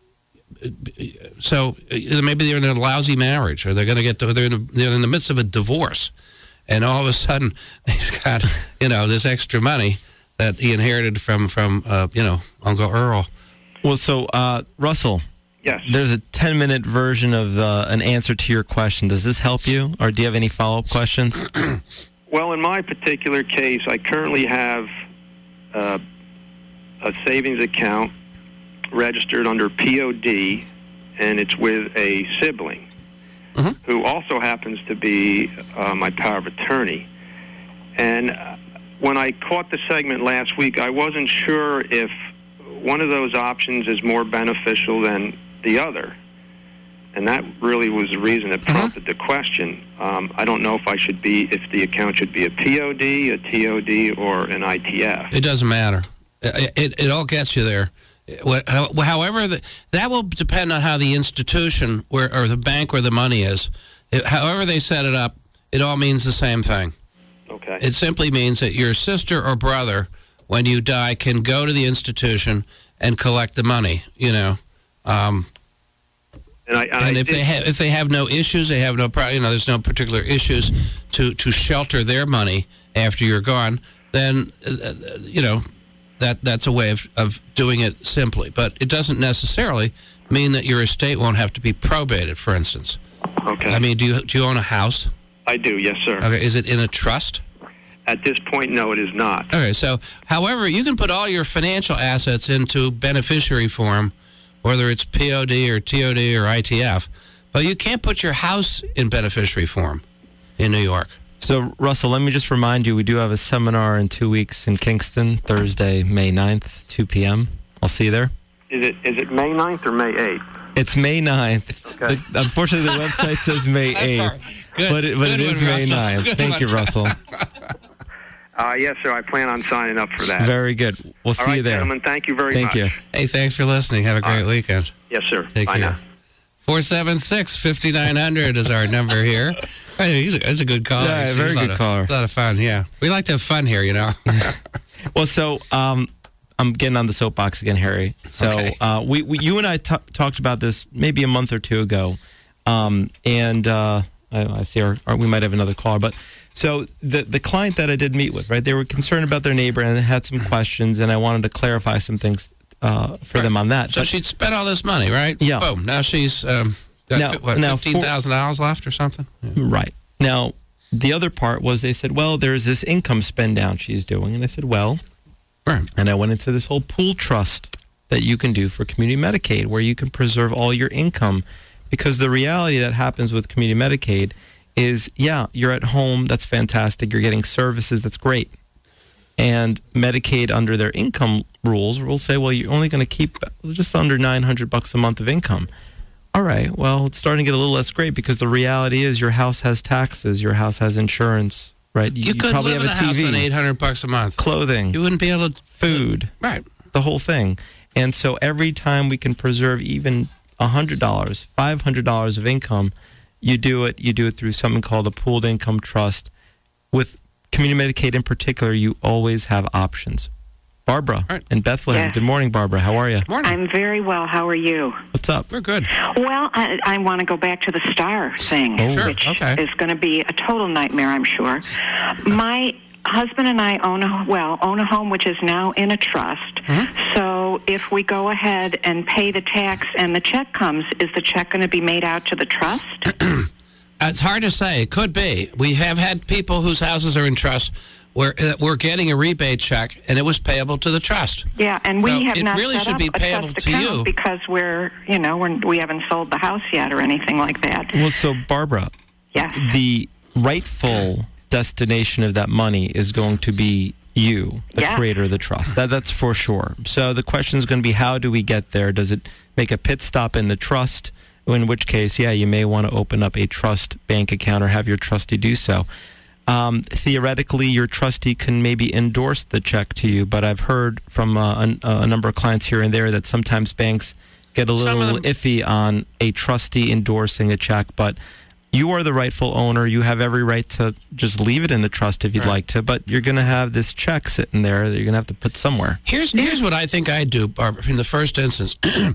so maybe they're in a lousy marriage, or they're going to get, to, they're, in a, they're in the midst of a divorce, and all of a sudden he's got, you know, this extra money that he inherited from, from uh, you know, Uncle Earl. Well, so, uh, Russell, Yes. there's a ten-minute version of uh, an answer to your question. Does this help you, or do you have any follow-up questions? Well, in my particular case, I currently have uh, a savings account registered under P O D, and it's with a sibling Mhm. who also happens to be uh, my power of attorney. And uh, when I caught the segment last week, I wasn't sure if one of those options is more beneficial than the other. And that really was the reason that prompted the question. Um, I don't know if I should be, if the account should be a P O D, a T O D, or an I T F. It doesn't matter. It, it, it all gets you there. What- how- However, the, that will depend on how the institution where, or the bank where the money is. It, however they set it up, it all means the same thing. Okay. It simply means that your sister or brother, when you die, can go to the institution and collect the money, you know. Um, and I, and and I if did, they have if they have no issues, they have no pro- you know, there's no particular issues to, to shelter their money after you're gone, then uh, you know that that's a way of, of doing it simply. But it doesn't necessarily mean that your estate won't have to be probated. For instance, okay. I mean, do you do you own a house? I do, yes, sir. Okay, is it in a trust? At this point, no, it is not. Okay, so however, you can put all your financial assets into beneficiary form, whether it's P O D or T O D or I T F, but you can't put your house in beneficiary form in New York. So, Russell, let me just remind you, we do have a seminar in two weeks in Kingston, Thursday, May ninth, two p.m. I'll see you there. Is it is it May ninth or May eighth? It's May ninth. Okay. The- unfortunately, the website says May eighth, Good- but it, but good it is one, May Russell. ninth. Good Thank one. you, Russell. Uh, yes, sir. I plan on signing up for that. Very good. We'll see All right, you there. gentlemen. Thank you very Thank much. you. Hey, thanks for listening. Have a great right. weekend. Yes, sir. Take Bye care. now. four seven six, five nine zero zero is our number here. Hey, he's a, he's a good caller. Yeah, He's very a lot good of, caller. A lot of fun, yeah. We like to have fun here, you know. Well, so um, I'm getting on the soapbox again, Harry. So Okay. uh, we, we, you and I t- talked about this maybe a month or two ago, um, and uh, I, I see our, our, we might have another caller. But so the the client that I did meet with, right? They were concerned about their neighbor and had some questions, and I wanted to clarify some things uh, for them on that. So But- she'd spent all this money, right? Yeah. Boom. Now she's um, got, Now- fi- what, now for- fifteen thousand dollars left or something? Yeah. Right. Now, the other part was they said, well, there's this income spend down she's doing. And I said, well, Right. and I went into this whole pool trust that you can do for community Medicaid where you can preserve all your income. Because the reality that happens with community Medicaid is, yeah, you're at home. That's fantastic. You're getting services. That's great. And Medicaid, under their income rules, will say, well, you're only going to keep just under nine hundred bucks a month of income. All right, well, it's starting to get a little less great because the reality is your house has taxes, your house has insurance, right? You, could probably live have in a a house T V, on eight hundred bucks a month. clothing, You wouldn't be able to... food, Right. the whole thing. And so every time we can preserve even one hundred dollars, five hundred dollars of income, you do it. You do it through something called a pooled income trust. With community Medicaid in particular, you always have options. Barbara Right. in Bethlehem. Yes. Good morning, Barbara. How are you? Morning. I'm very well. How are you? What's up? We're good. Well, I, I want to go back to the star thing, Oh. Sure, which okay. is going to be a total nightmare, I'm sure. My husband and I own a well own a home which is now in a trust. Mm-hmm. So if we go ahead and pay the tax and the check comes, is the check going to be made out to the trust? It's hard to say. It could be. We have had people whose houses are in trust where uh, we're getting a rebate check, and it was payable to the trust. Yeah, and we Well, have it not really set should up be a payable trust to account you. because we're you know we're, we haven't sold the house yet or anything like that. Well, so Barbara, Yes. the rightful destination of that money is going to be you, the Yeah. creator of the trust. That, that's for sure. So the question is going to be, how do we get there? Does it make a pit stop in the trust? In which case, yeah, you may want to open up a trust bank account or have your trustee do so. Um, theoretically, your trustee can maybe endorse the check to you, but I've heard from uh, a, a number of clients here and there that sometimes banks get a Some of little them- iffy on a trustee endorsing a check, but you are the rightful owner. You have every right to just leave it in the trust if you'd Right. like to, but you're going to have this check sitting there that you're going to have to put somewhere. Here's here's what I think I'd do, Barbara, in the first instance.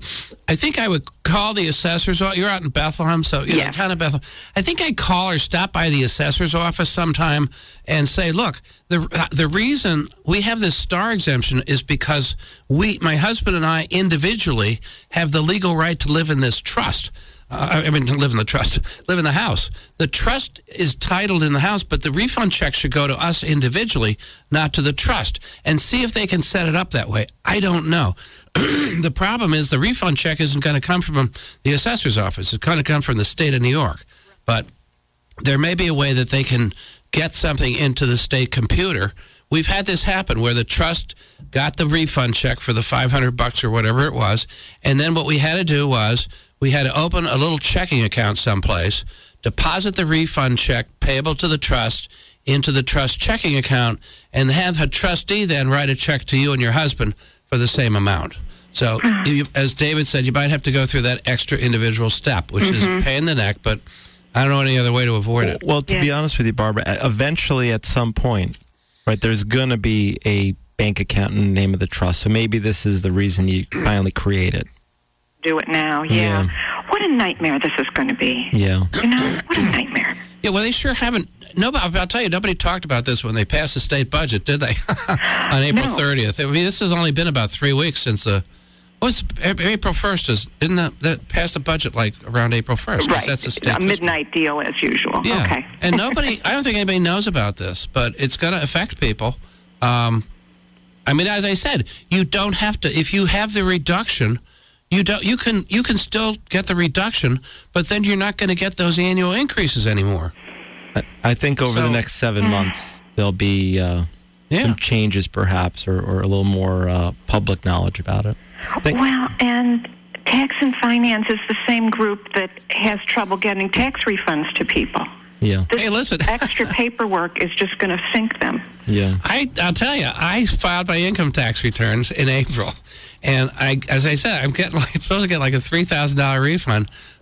I think I would call the assessor's office. You're out in Bethlehem, so you know, Yeah. town of Bethlehem. I think I'd call or stop by the assessor's office sometime and say, look, the uh, the reason we have this star exemption is because we, my husband and I individually, have the legal right to live in this trust. Uh, I mean, to live in the trust, live in the house. The trust is titled in the house, but the refund check should go to us individually, not to the trust. And see if they can set it up that way. I don't know. The problem is the refund check isn't going to come from the assessor's office. It's going to come from the state of New York. But there may be a way that they can get something into the state computer. We've had this happen where the trust got the refund check for the five hundred bucks or whatever it was, and then what we had to do was we had to open a little checking account someplace, deposit the refund check payable to the trust into the trust checking account, and have a trustee then write a check to you and your husband for the same amount. So, you, as David said, you might have to go through that extra individual step, which is a pain in the neck, but I don't know any other way to avoid it. Well, to be Yeah. honest with you, Barbara, eventually at some point, right, there's going to be a bank account in the name of the trust. So maybe this is the reason you finally create it. Do it now. Yeah. What a nightmare this is going to be. Yeah. You know, what a nightmare. Yeah, well, they sure haven't. Nobody, I'll tell you, nobody talked about this when they passed the state budget, did they? On April No. thirtieth. I mean, this has only been about three weeks since the. What's April first? Is isn't that, that passed the budget like around April first? Right. That's the state a fiscal- midnight deal as usual. Yeah. Okay. And nobody, I don't think anybody knows about this, but it's going to affect people. Um, I mean, as I said, you don't have to. If you have the reduction, you don't. You can you can still get the reduction, but then you're not going to get those annual increases anymore. I- I think over So- the next seven months, there'll be uh, Yeah. some changes perhaps or, or a little more uh, public knowledge about it. Think- Well, and Tax and Finance is the same group that has trouble getting tax refunds to people. yeah. This Hey, listen. extra paperwork is just going to sink them. Yeah. I, I'll tell you, I filed my income tax returns in April, and I, as I said, I'm getting like, supposed to get like a three thousand dollar refund,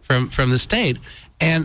from, from the state. And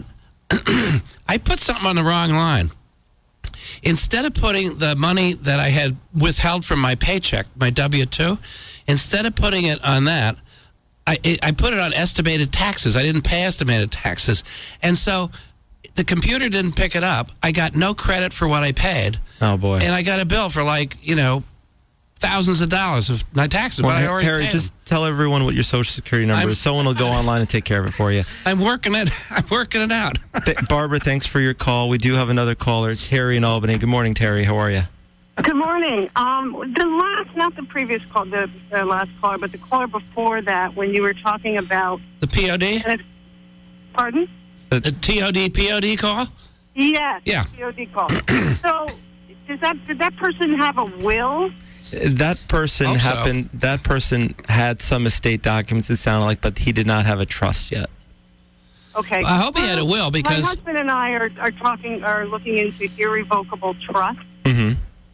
I put something on the wrong line. Instead of putting the money that I had withheld from my paycheck, my W two, instead of putting it on that, I, it, I put it on estimated taxes. I didn't pay estimated taxes. And so the computer didn't pick it up. I got no credit for what I paid. Oh, boy. And I got a bill for like, you know, thousands of dollars of my taxes, Well, but I already Harry, paid just them. tell everyone what your Social Security number I'm- is. Someone will go online and take care of it for you. I'm working it. I'm working it out. Th- Barbara, thanks for your call. We do have another caller, Terry in Albany. Good morning, Terry. How are you? Good morning. Um, the last, not the previous call, the, the last caller, but the caller before that, when you were talking about, The P O D? and it, pardon? The T O D P O D call? Yes. Yeah. C O D call. So, does that did that person have a will? That person Hope so. happened. That person had some estate documents. It sounded like, but he did not have a trust yet. Okay. I hope he had a will my because husband and I are, are talking, are looking into irrevocable trust. Mm-hmm.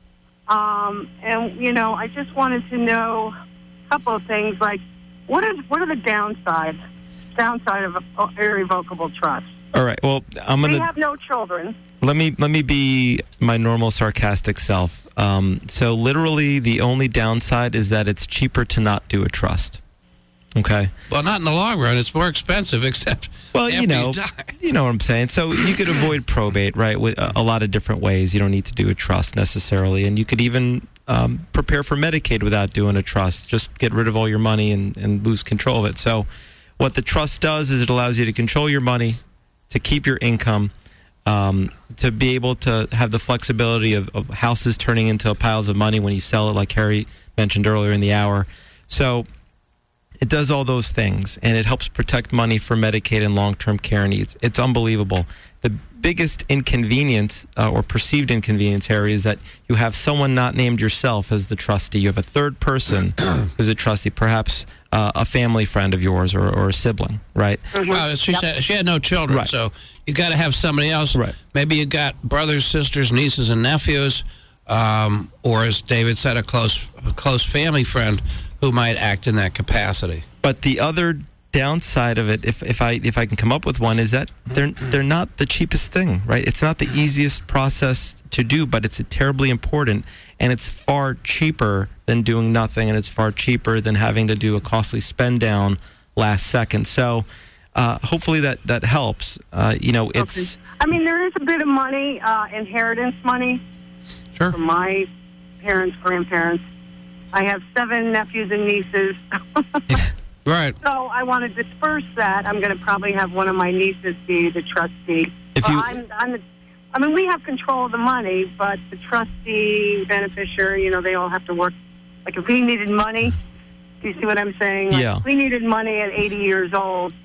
Um, and you know, I just wanted to know a couple of things, like what is what are the downsides, downside of a, irrevocable trust? All right. Well, I'm We gonna have no children. let me let me be my normal sarcastic self. Um, so literally, the only downside is that it's cheaper to not do a trust. Okay. well, not in the long run. It's more expensive, except Well, after you know, you die. you know what I'm saying. So you could avoid probate, right, with a, a lot of different ways. You don't need to do a trust necessarily, and you could even um, prepare for Medicaid without doing a trust. Just get rid of all your money and, and lose control of it. So what the trust does is it allows you to control your money, to keep your income, um, to be able to have the flexibility of, of houses turning into piles of money when you sell it, like Harry mentioned earlier in the hour. So it does all those things, and it helps protect money for Medicaid and long-term care needs. It's unbelievable. The biggest inconvenience uh, or perceived inconvenience, Harry, is that you have someone not named yourself as the trustee. You have a third person who's a trustee, perhaps uh, a family friend of yours or, or a sibling, right? Well, she said she had no children, Right. so you got to have somebody else. Right. Maybe you got brothers, sisters, nieces, and nephews, um, or as David said, a close, a close family friend who might act in that capacity. But the other downside of it, if, if I if I can come up with one, is that they're they're not the cheapest thing, right? It's not the easiest process to do, but it's terribly important, and it's far cheaper than doing nothing, and it's far cheaper than having to do a costly spend down last second. So uh, hopefully that that helps. Uh, you know, it's Okay. I mean, there is a bit of money, uh, inheritance money Sure. from my parents, grandparents. I have seven nephews and nieces. Right. So I want to disperse that. I'm going to probably have one of my nieces be the trustee. If Well, you- I'm, I'm the, I mean, we have control of the money, but the trustee, beneficiary, you know, they all have to work. Like if we needed money, do you see what I'm saying? Like Yeah. If we needed money at eighty years old,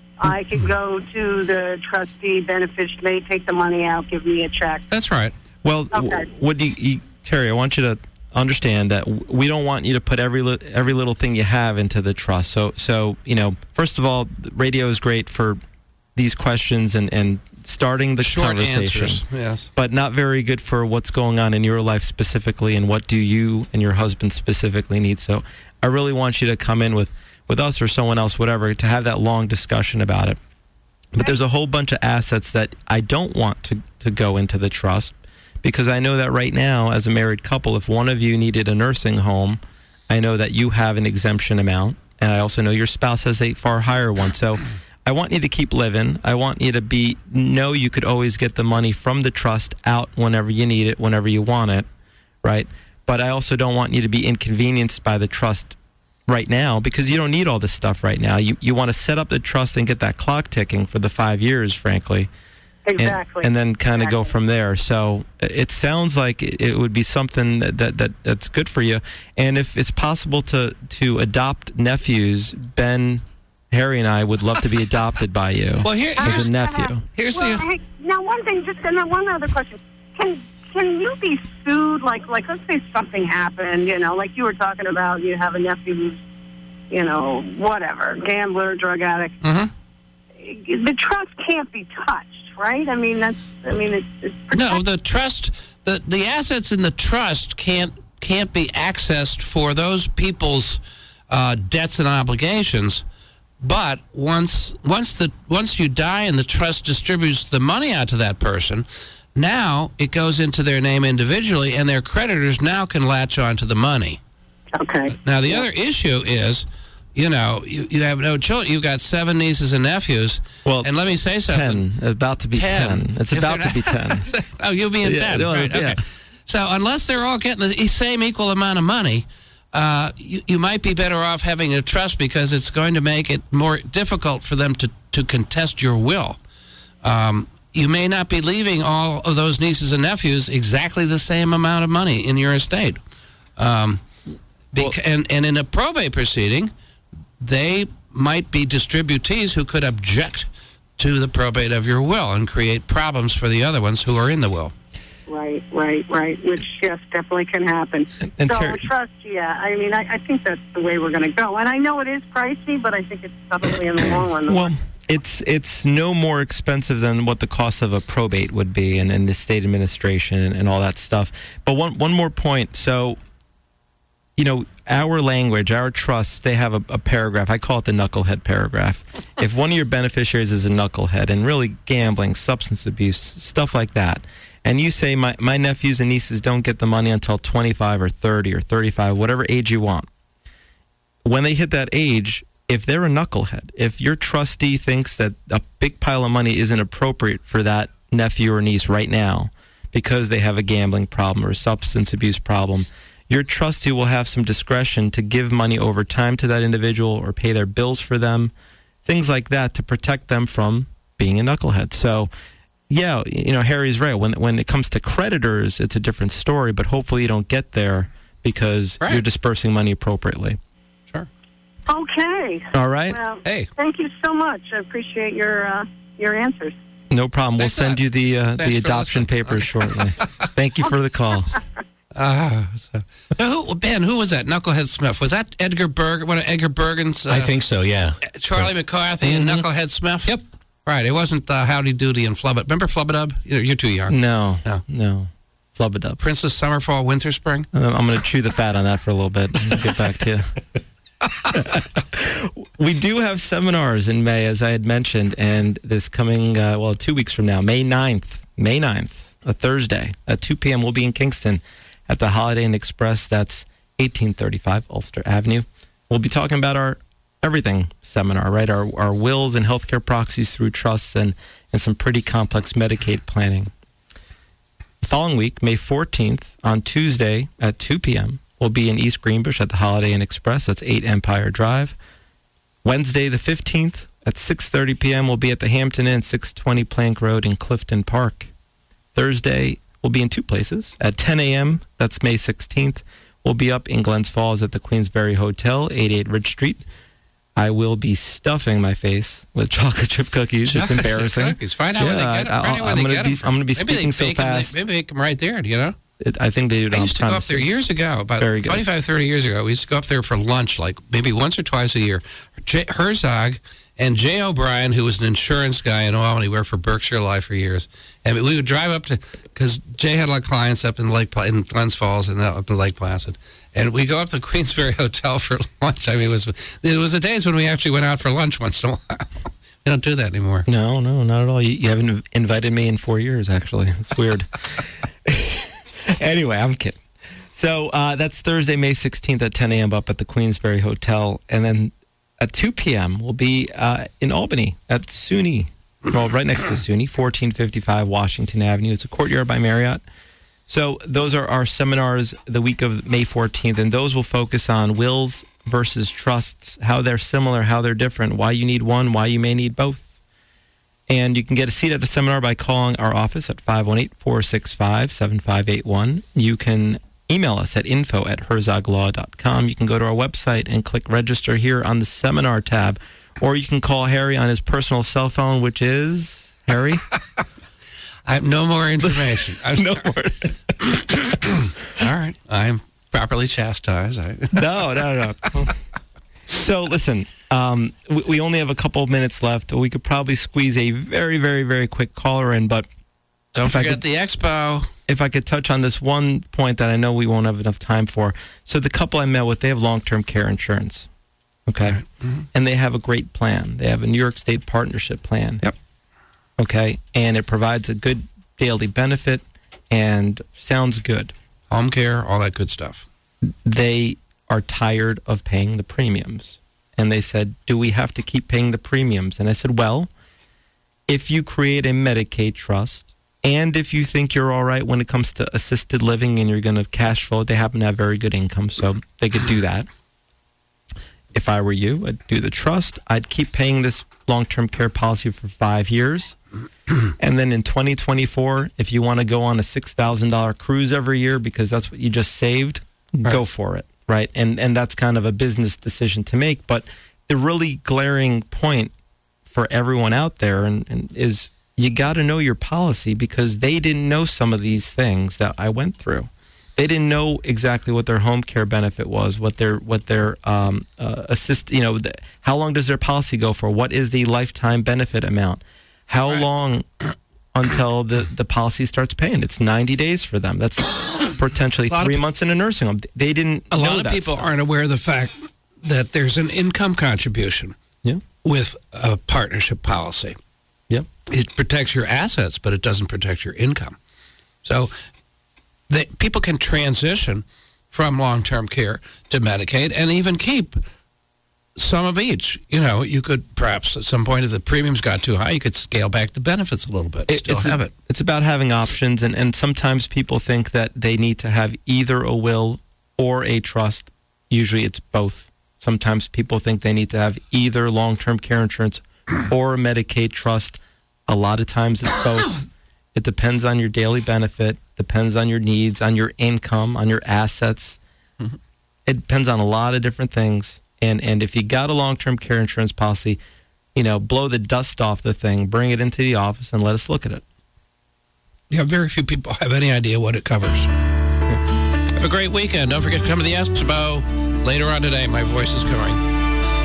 I could go to the trustee, beneficiary, they take the money out, give me a check. That's right. Well, Okay. w- what do you, you, Terry? I want you to understand that w- we don't want you to put every li- every little thing you have into the trust. So, so you know, first of all, radio is great for these questions and, and starting the Short conversation, answers. Yes. but not very good for what's going on in your life specifically and what do you and your husband specifically need. So, I really want you to come in with with us or someone else, whatever, to have that long discussion about it. But there's a whole bunch of assets that I don't want to, to go into the trust because I know that right now, as a married couple, if one of you needed a nursing home, I know that you have an exemption amount, and I also know your spouse has a far higher one. So I want you to keep living. I want you to be know you could always get the money from the trust out whenever you need it, whenever you want it, right? But I also don't want you to be inconvenienced by the trust right now because you don't need all this stuff right now. You you want to set up the trust and get that clock ticking for the five years, frankly. And, Exactly. and then kind of go Exactly. from there. So it sounds like it it would be something that, that, that that's good for you. And if it's possible to, to adopt nephews, Ben, Harry, and I would love to be adopted by you Well, here, as here's, a nephew. here's Well, the. hey, now one thing, just and then one other question. Can can you be sued? Like, like let's say something happened, you know, like you were talking about, you have a nephew who's, you know, whatever, gambler, drug addict. Mhm. The trust can't be touched, right? I mean, that's, I mean, it's, it's No, protected. the trust, the the assets in the trust can't can't be accessed for those people's uh, debts and obligations. But once once the once you die and the trust distributes the money out to that person, now it goes into their name individually, and their creditors now can latch on to the money. Okay. Now, the other issue is, you know, you, you have no children. You've got seven nieces and nephews. Well, and let me say something. ten. About to be ten. ten. It's If about they're to be ten. Oh, you'll be in Yeah, ten. no, Right, yeah. okay. So unless they're all getting the same equal amount of money, uh, you, you might be better off having a trust, because it's going to make it more difficult for them to, to contest your will. Um, you may not be leaving all of those nieces and nephews exactly the same amount of money in your estate. Um, bec- and, and in a probate proceeding, they might be distributees who could object to the probate of your will and create problems for the other ones who are in the will. Right, right, right. Which, yes, definitely can happen. and so Ter- trust, yeah. I mean, I, I think that's the way we're going to go. And I know it is pricey, but I think it's probably in the long run. Well, it's it's no more expensive than what the cost of a probate would be, and, and the estate administration and, and all that stuff. But one one more point. So, you know, our language, our trusts, they have a, a paragraph. I call it the knucklehead paragraph. If one of your beneficiaries is a knucklehead and really gambling, substance abuse, stuff like that, and you say my, my nephews and nieces don't get the money until twenty-five or thirty or thirty-five, whatever age you want. When they hit that age, if they're a knucklehead, if your trustee thinks that a big pile of money isn't appropriate for that nephew or niece right now because they have a gambling problem or a substance abuse problem, your trustee will have some discretion to give money over time to that individual or pay their bills for them, things like that, to protect them from being a knucklehead. So, yeah, you know, Harry's right. When when it comes to creditors, it's a different story, but hopefully you don't get there because Right. you're dispersing money appropriately. Sure. Okay. All right? Well, Hey. thank you so much. I appreciate your uh, your answers. No problem. We'll Thanks, send uh, you the uh, thanks the for adoption listening. papers shortly. Thank you for the call. Ah, so, who, Ben, who was that? Knucklehead Smith. Was that Edgar Bergen? One of Edgar Bergen's? Uh, I think so, yeah. Charlie McCarthy and Knucklehead Smith? Yep. Right. It wasn't uh, Howdy Doody and Flubba. Remember Flubadub? You're, you're too young. No, No. no. Flub-a-dub. Princess Summer, Fall, Winter, Spring? I'm going to chew the fat on that for a little bit and get back to you. We do have seminars in May, as I had mentioned, and this coming, uh, well, two weeks from now, May ninth, May ninth, a Thursday at two p.m. We'll be in Kingston at the Holiday Inn Express. That's eighteen thirty-five Ulster Avenue. We'll be talking about our everything seminar, right? Our, our wills and healthcare proxies through trusts and, and some pretty complex Medicaid planning. The following week, May fourteenth, on Tuesday at two p.m., we'll be in East Greenbush at the Holiday Inn Express. That's eight Empire Drive. Wednesday, the fifteenth, at six thirty p.m., we'll be at the Hampton Inn, six twenty Plank Road in Clifton Park. Thursday, we'll be in two places. At ten a.m., that's May sixteenth, we'll be up in Glens Falls at the Queensberry Hotel, eighty-eight Ridge Street. I will be stuffing my face with chocolate chip cookies. It's embarrassing. Cookies. Find out where they Yeah, get them. I- Find out where I'm they gonna get be- them from. I'm gonna be Maybe they speaking so bake 'em- fast. Maybe they make them right there, you know? It, I think they do it I on used to go up there premises. years ago, about Very good. twenty-five, thirty years ago. We used to go up there for lunch, like maybe once or twice a year. J- Herzog and Jay O'Brien, who was an insurance guy in Albany, worked for Berkshire Life for years. And we would drive up to, because Jay had a lot of clients up in Lake Pla- in Glens Falls and up in Lake Placid. And we go up to the Queensberry Hotel for lunch. I mean, it was it was the days when we actually went out for lunch once in a while. We don't do that anymore. No, no, not at all. You, you haven't invited me in four years, actually. It's weird. Anyway, I'm kidding. So uh, that's Thursday, May sixteenth at ten a.m. up at the Queensberry Hotel. And then at two p.m., we'll be uh, in Albany at SUNY, well, right next to SUNY, fourteen fifty-five Washington Avenue. It's a Courtyard by Marriott. So those are our seminars the week of May fourteenth, and those will focus on wills versus trusts, how they're similar, how they're different, why you need one, why you may need both. And you can get a seat at the seminar by calling our office at five one eight, four six five, seven five eight one. You can email us at info at herzog law dot com. You can go to our website and click register here on the seminar tab, or you can call Harry on his personal cell phone, which is, Harry? I have no more information. I- No more. All right. I'm properly chastised. I, No, no, no. So listen, um, we, we only have a couple of minutes left. We could probably squeeze a very, very, very quick caller in, but don't If I forget could- the expo. if I could touch on this one point that I know we won't have enough time for. So the couple I met with, they have long-term care insurance. Okay. Right. Mm-hmm. And they have a great plan. They have a New York State partnership plan. Yep. Okay. And it provides a good daily benefit and sounds good. Home care, all that good stuff. They are tired of paying the premiums. And they said, do we have to keep paying the premiums? And I said, well, if you create a Medicaid trust, and if you think you're all right when it comes to assisted living and you're going to cash flow, they happen to have very good income, so they could do that. If I were you, I'd do the trust. I'd keep paying this long-term care policy for five years. And then in twenty twenty-four, if you want to go on a six thousand dollars cruise every year because that's what you just saved, right. go for it, right? And and that's kind of a business decision to make. But the really glaring point for everyone out there and, and is you got to know your policy because they didn't know some of these things that I went through. They didn't know exactly what their home care benefit was, what their what their um, uh, assist, you know, the, how long does their policy go for? What is the lifetime benefit amount? How right. long until the, the policy starts paying? It's ninety days for them. That's potentially three of, months in a nursing home. They didn't A know lot of that people stuff. aren't aware of the fact that there's an income contribution Yeah. with a partnership policy. Yep. It protects your assets, but it doesn't protect your income. So they, people can transition from long-term care to Medicaid and even keep some of each. You know, you could perhaps at some point if the premiums got too high, you could scale back the benefits a little bit and It- still it's have a- it. It's about having options, and, and sometimes people think that they need to have either a will or a trust. Usually it's both. Sometimes people think they need to have either long-term care insurance or a Medicaid trust. A lot of times it's both. It depends on your daily benefit, depends on your needs, on your income, on your assets. Mm-hmm. It depends on a lot of different things. And and if you got a long-term care insurance policy, you know, blow the dust off the thing, bring it into the office, and let us look at it. Yeah, very few people have any idea what it covers. Have a great weekend. Don't forget to come to the Expo later on today. My voice is going.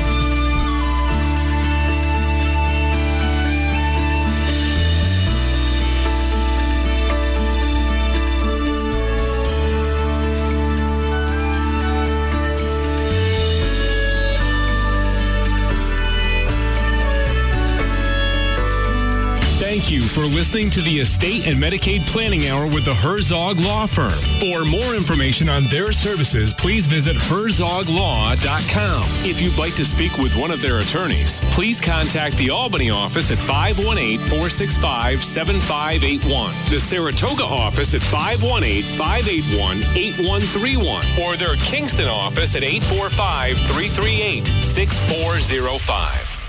Thank you for listening to the Estate and Medicaid Planning Hour with the Herzog Law Firm. For more information on their services, please visit herzog law dot com. If you'd like to speak with one of their attorneys, please contact the Albany office at five one eight, four six five, seven five eight one, the Saratoga office at five one eight, five eight one, eight one three one, or their Kingston office at eight four five, three three eight, six four zero five.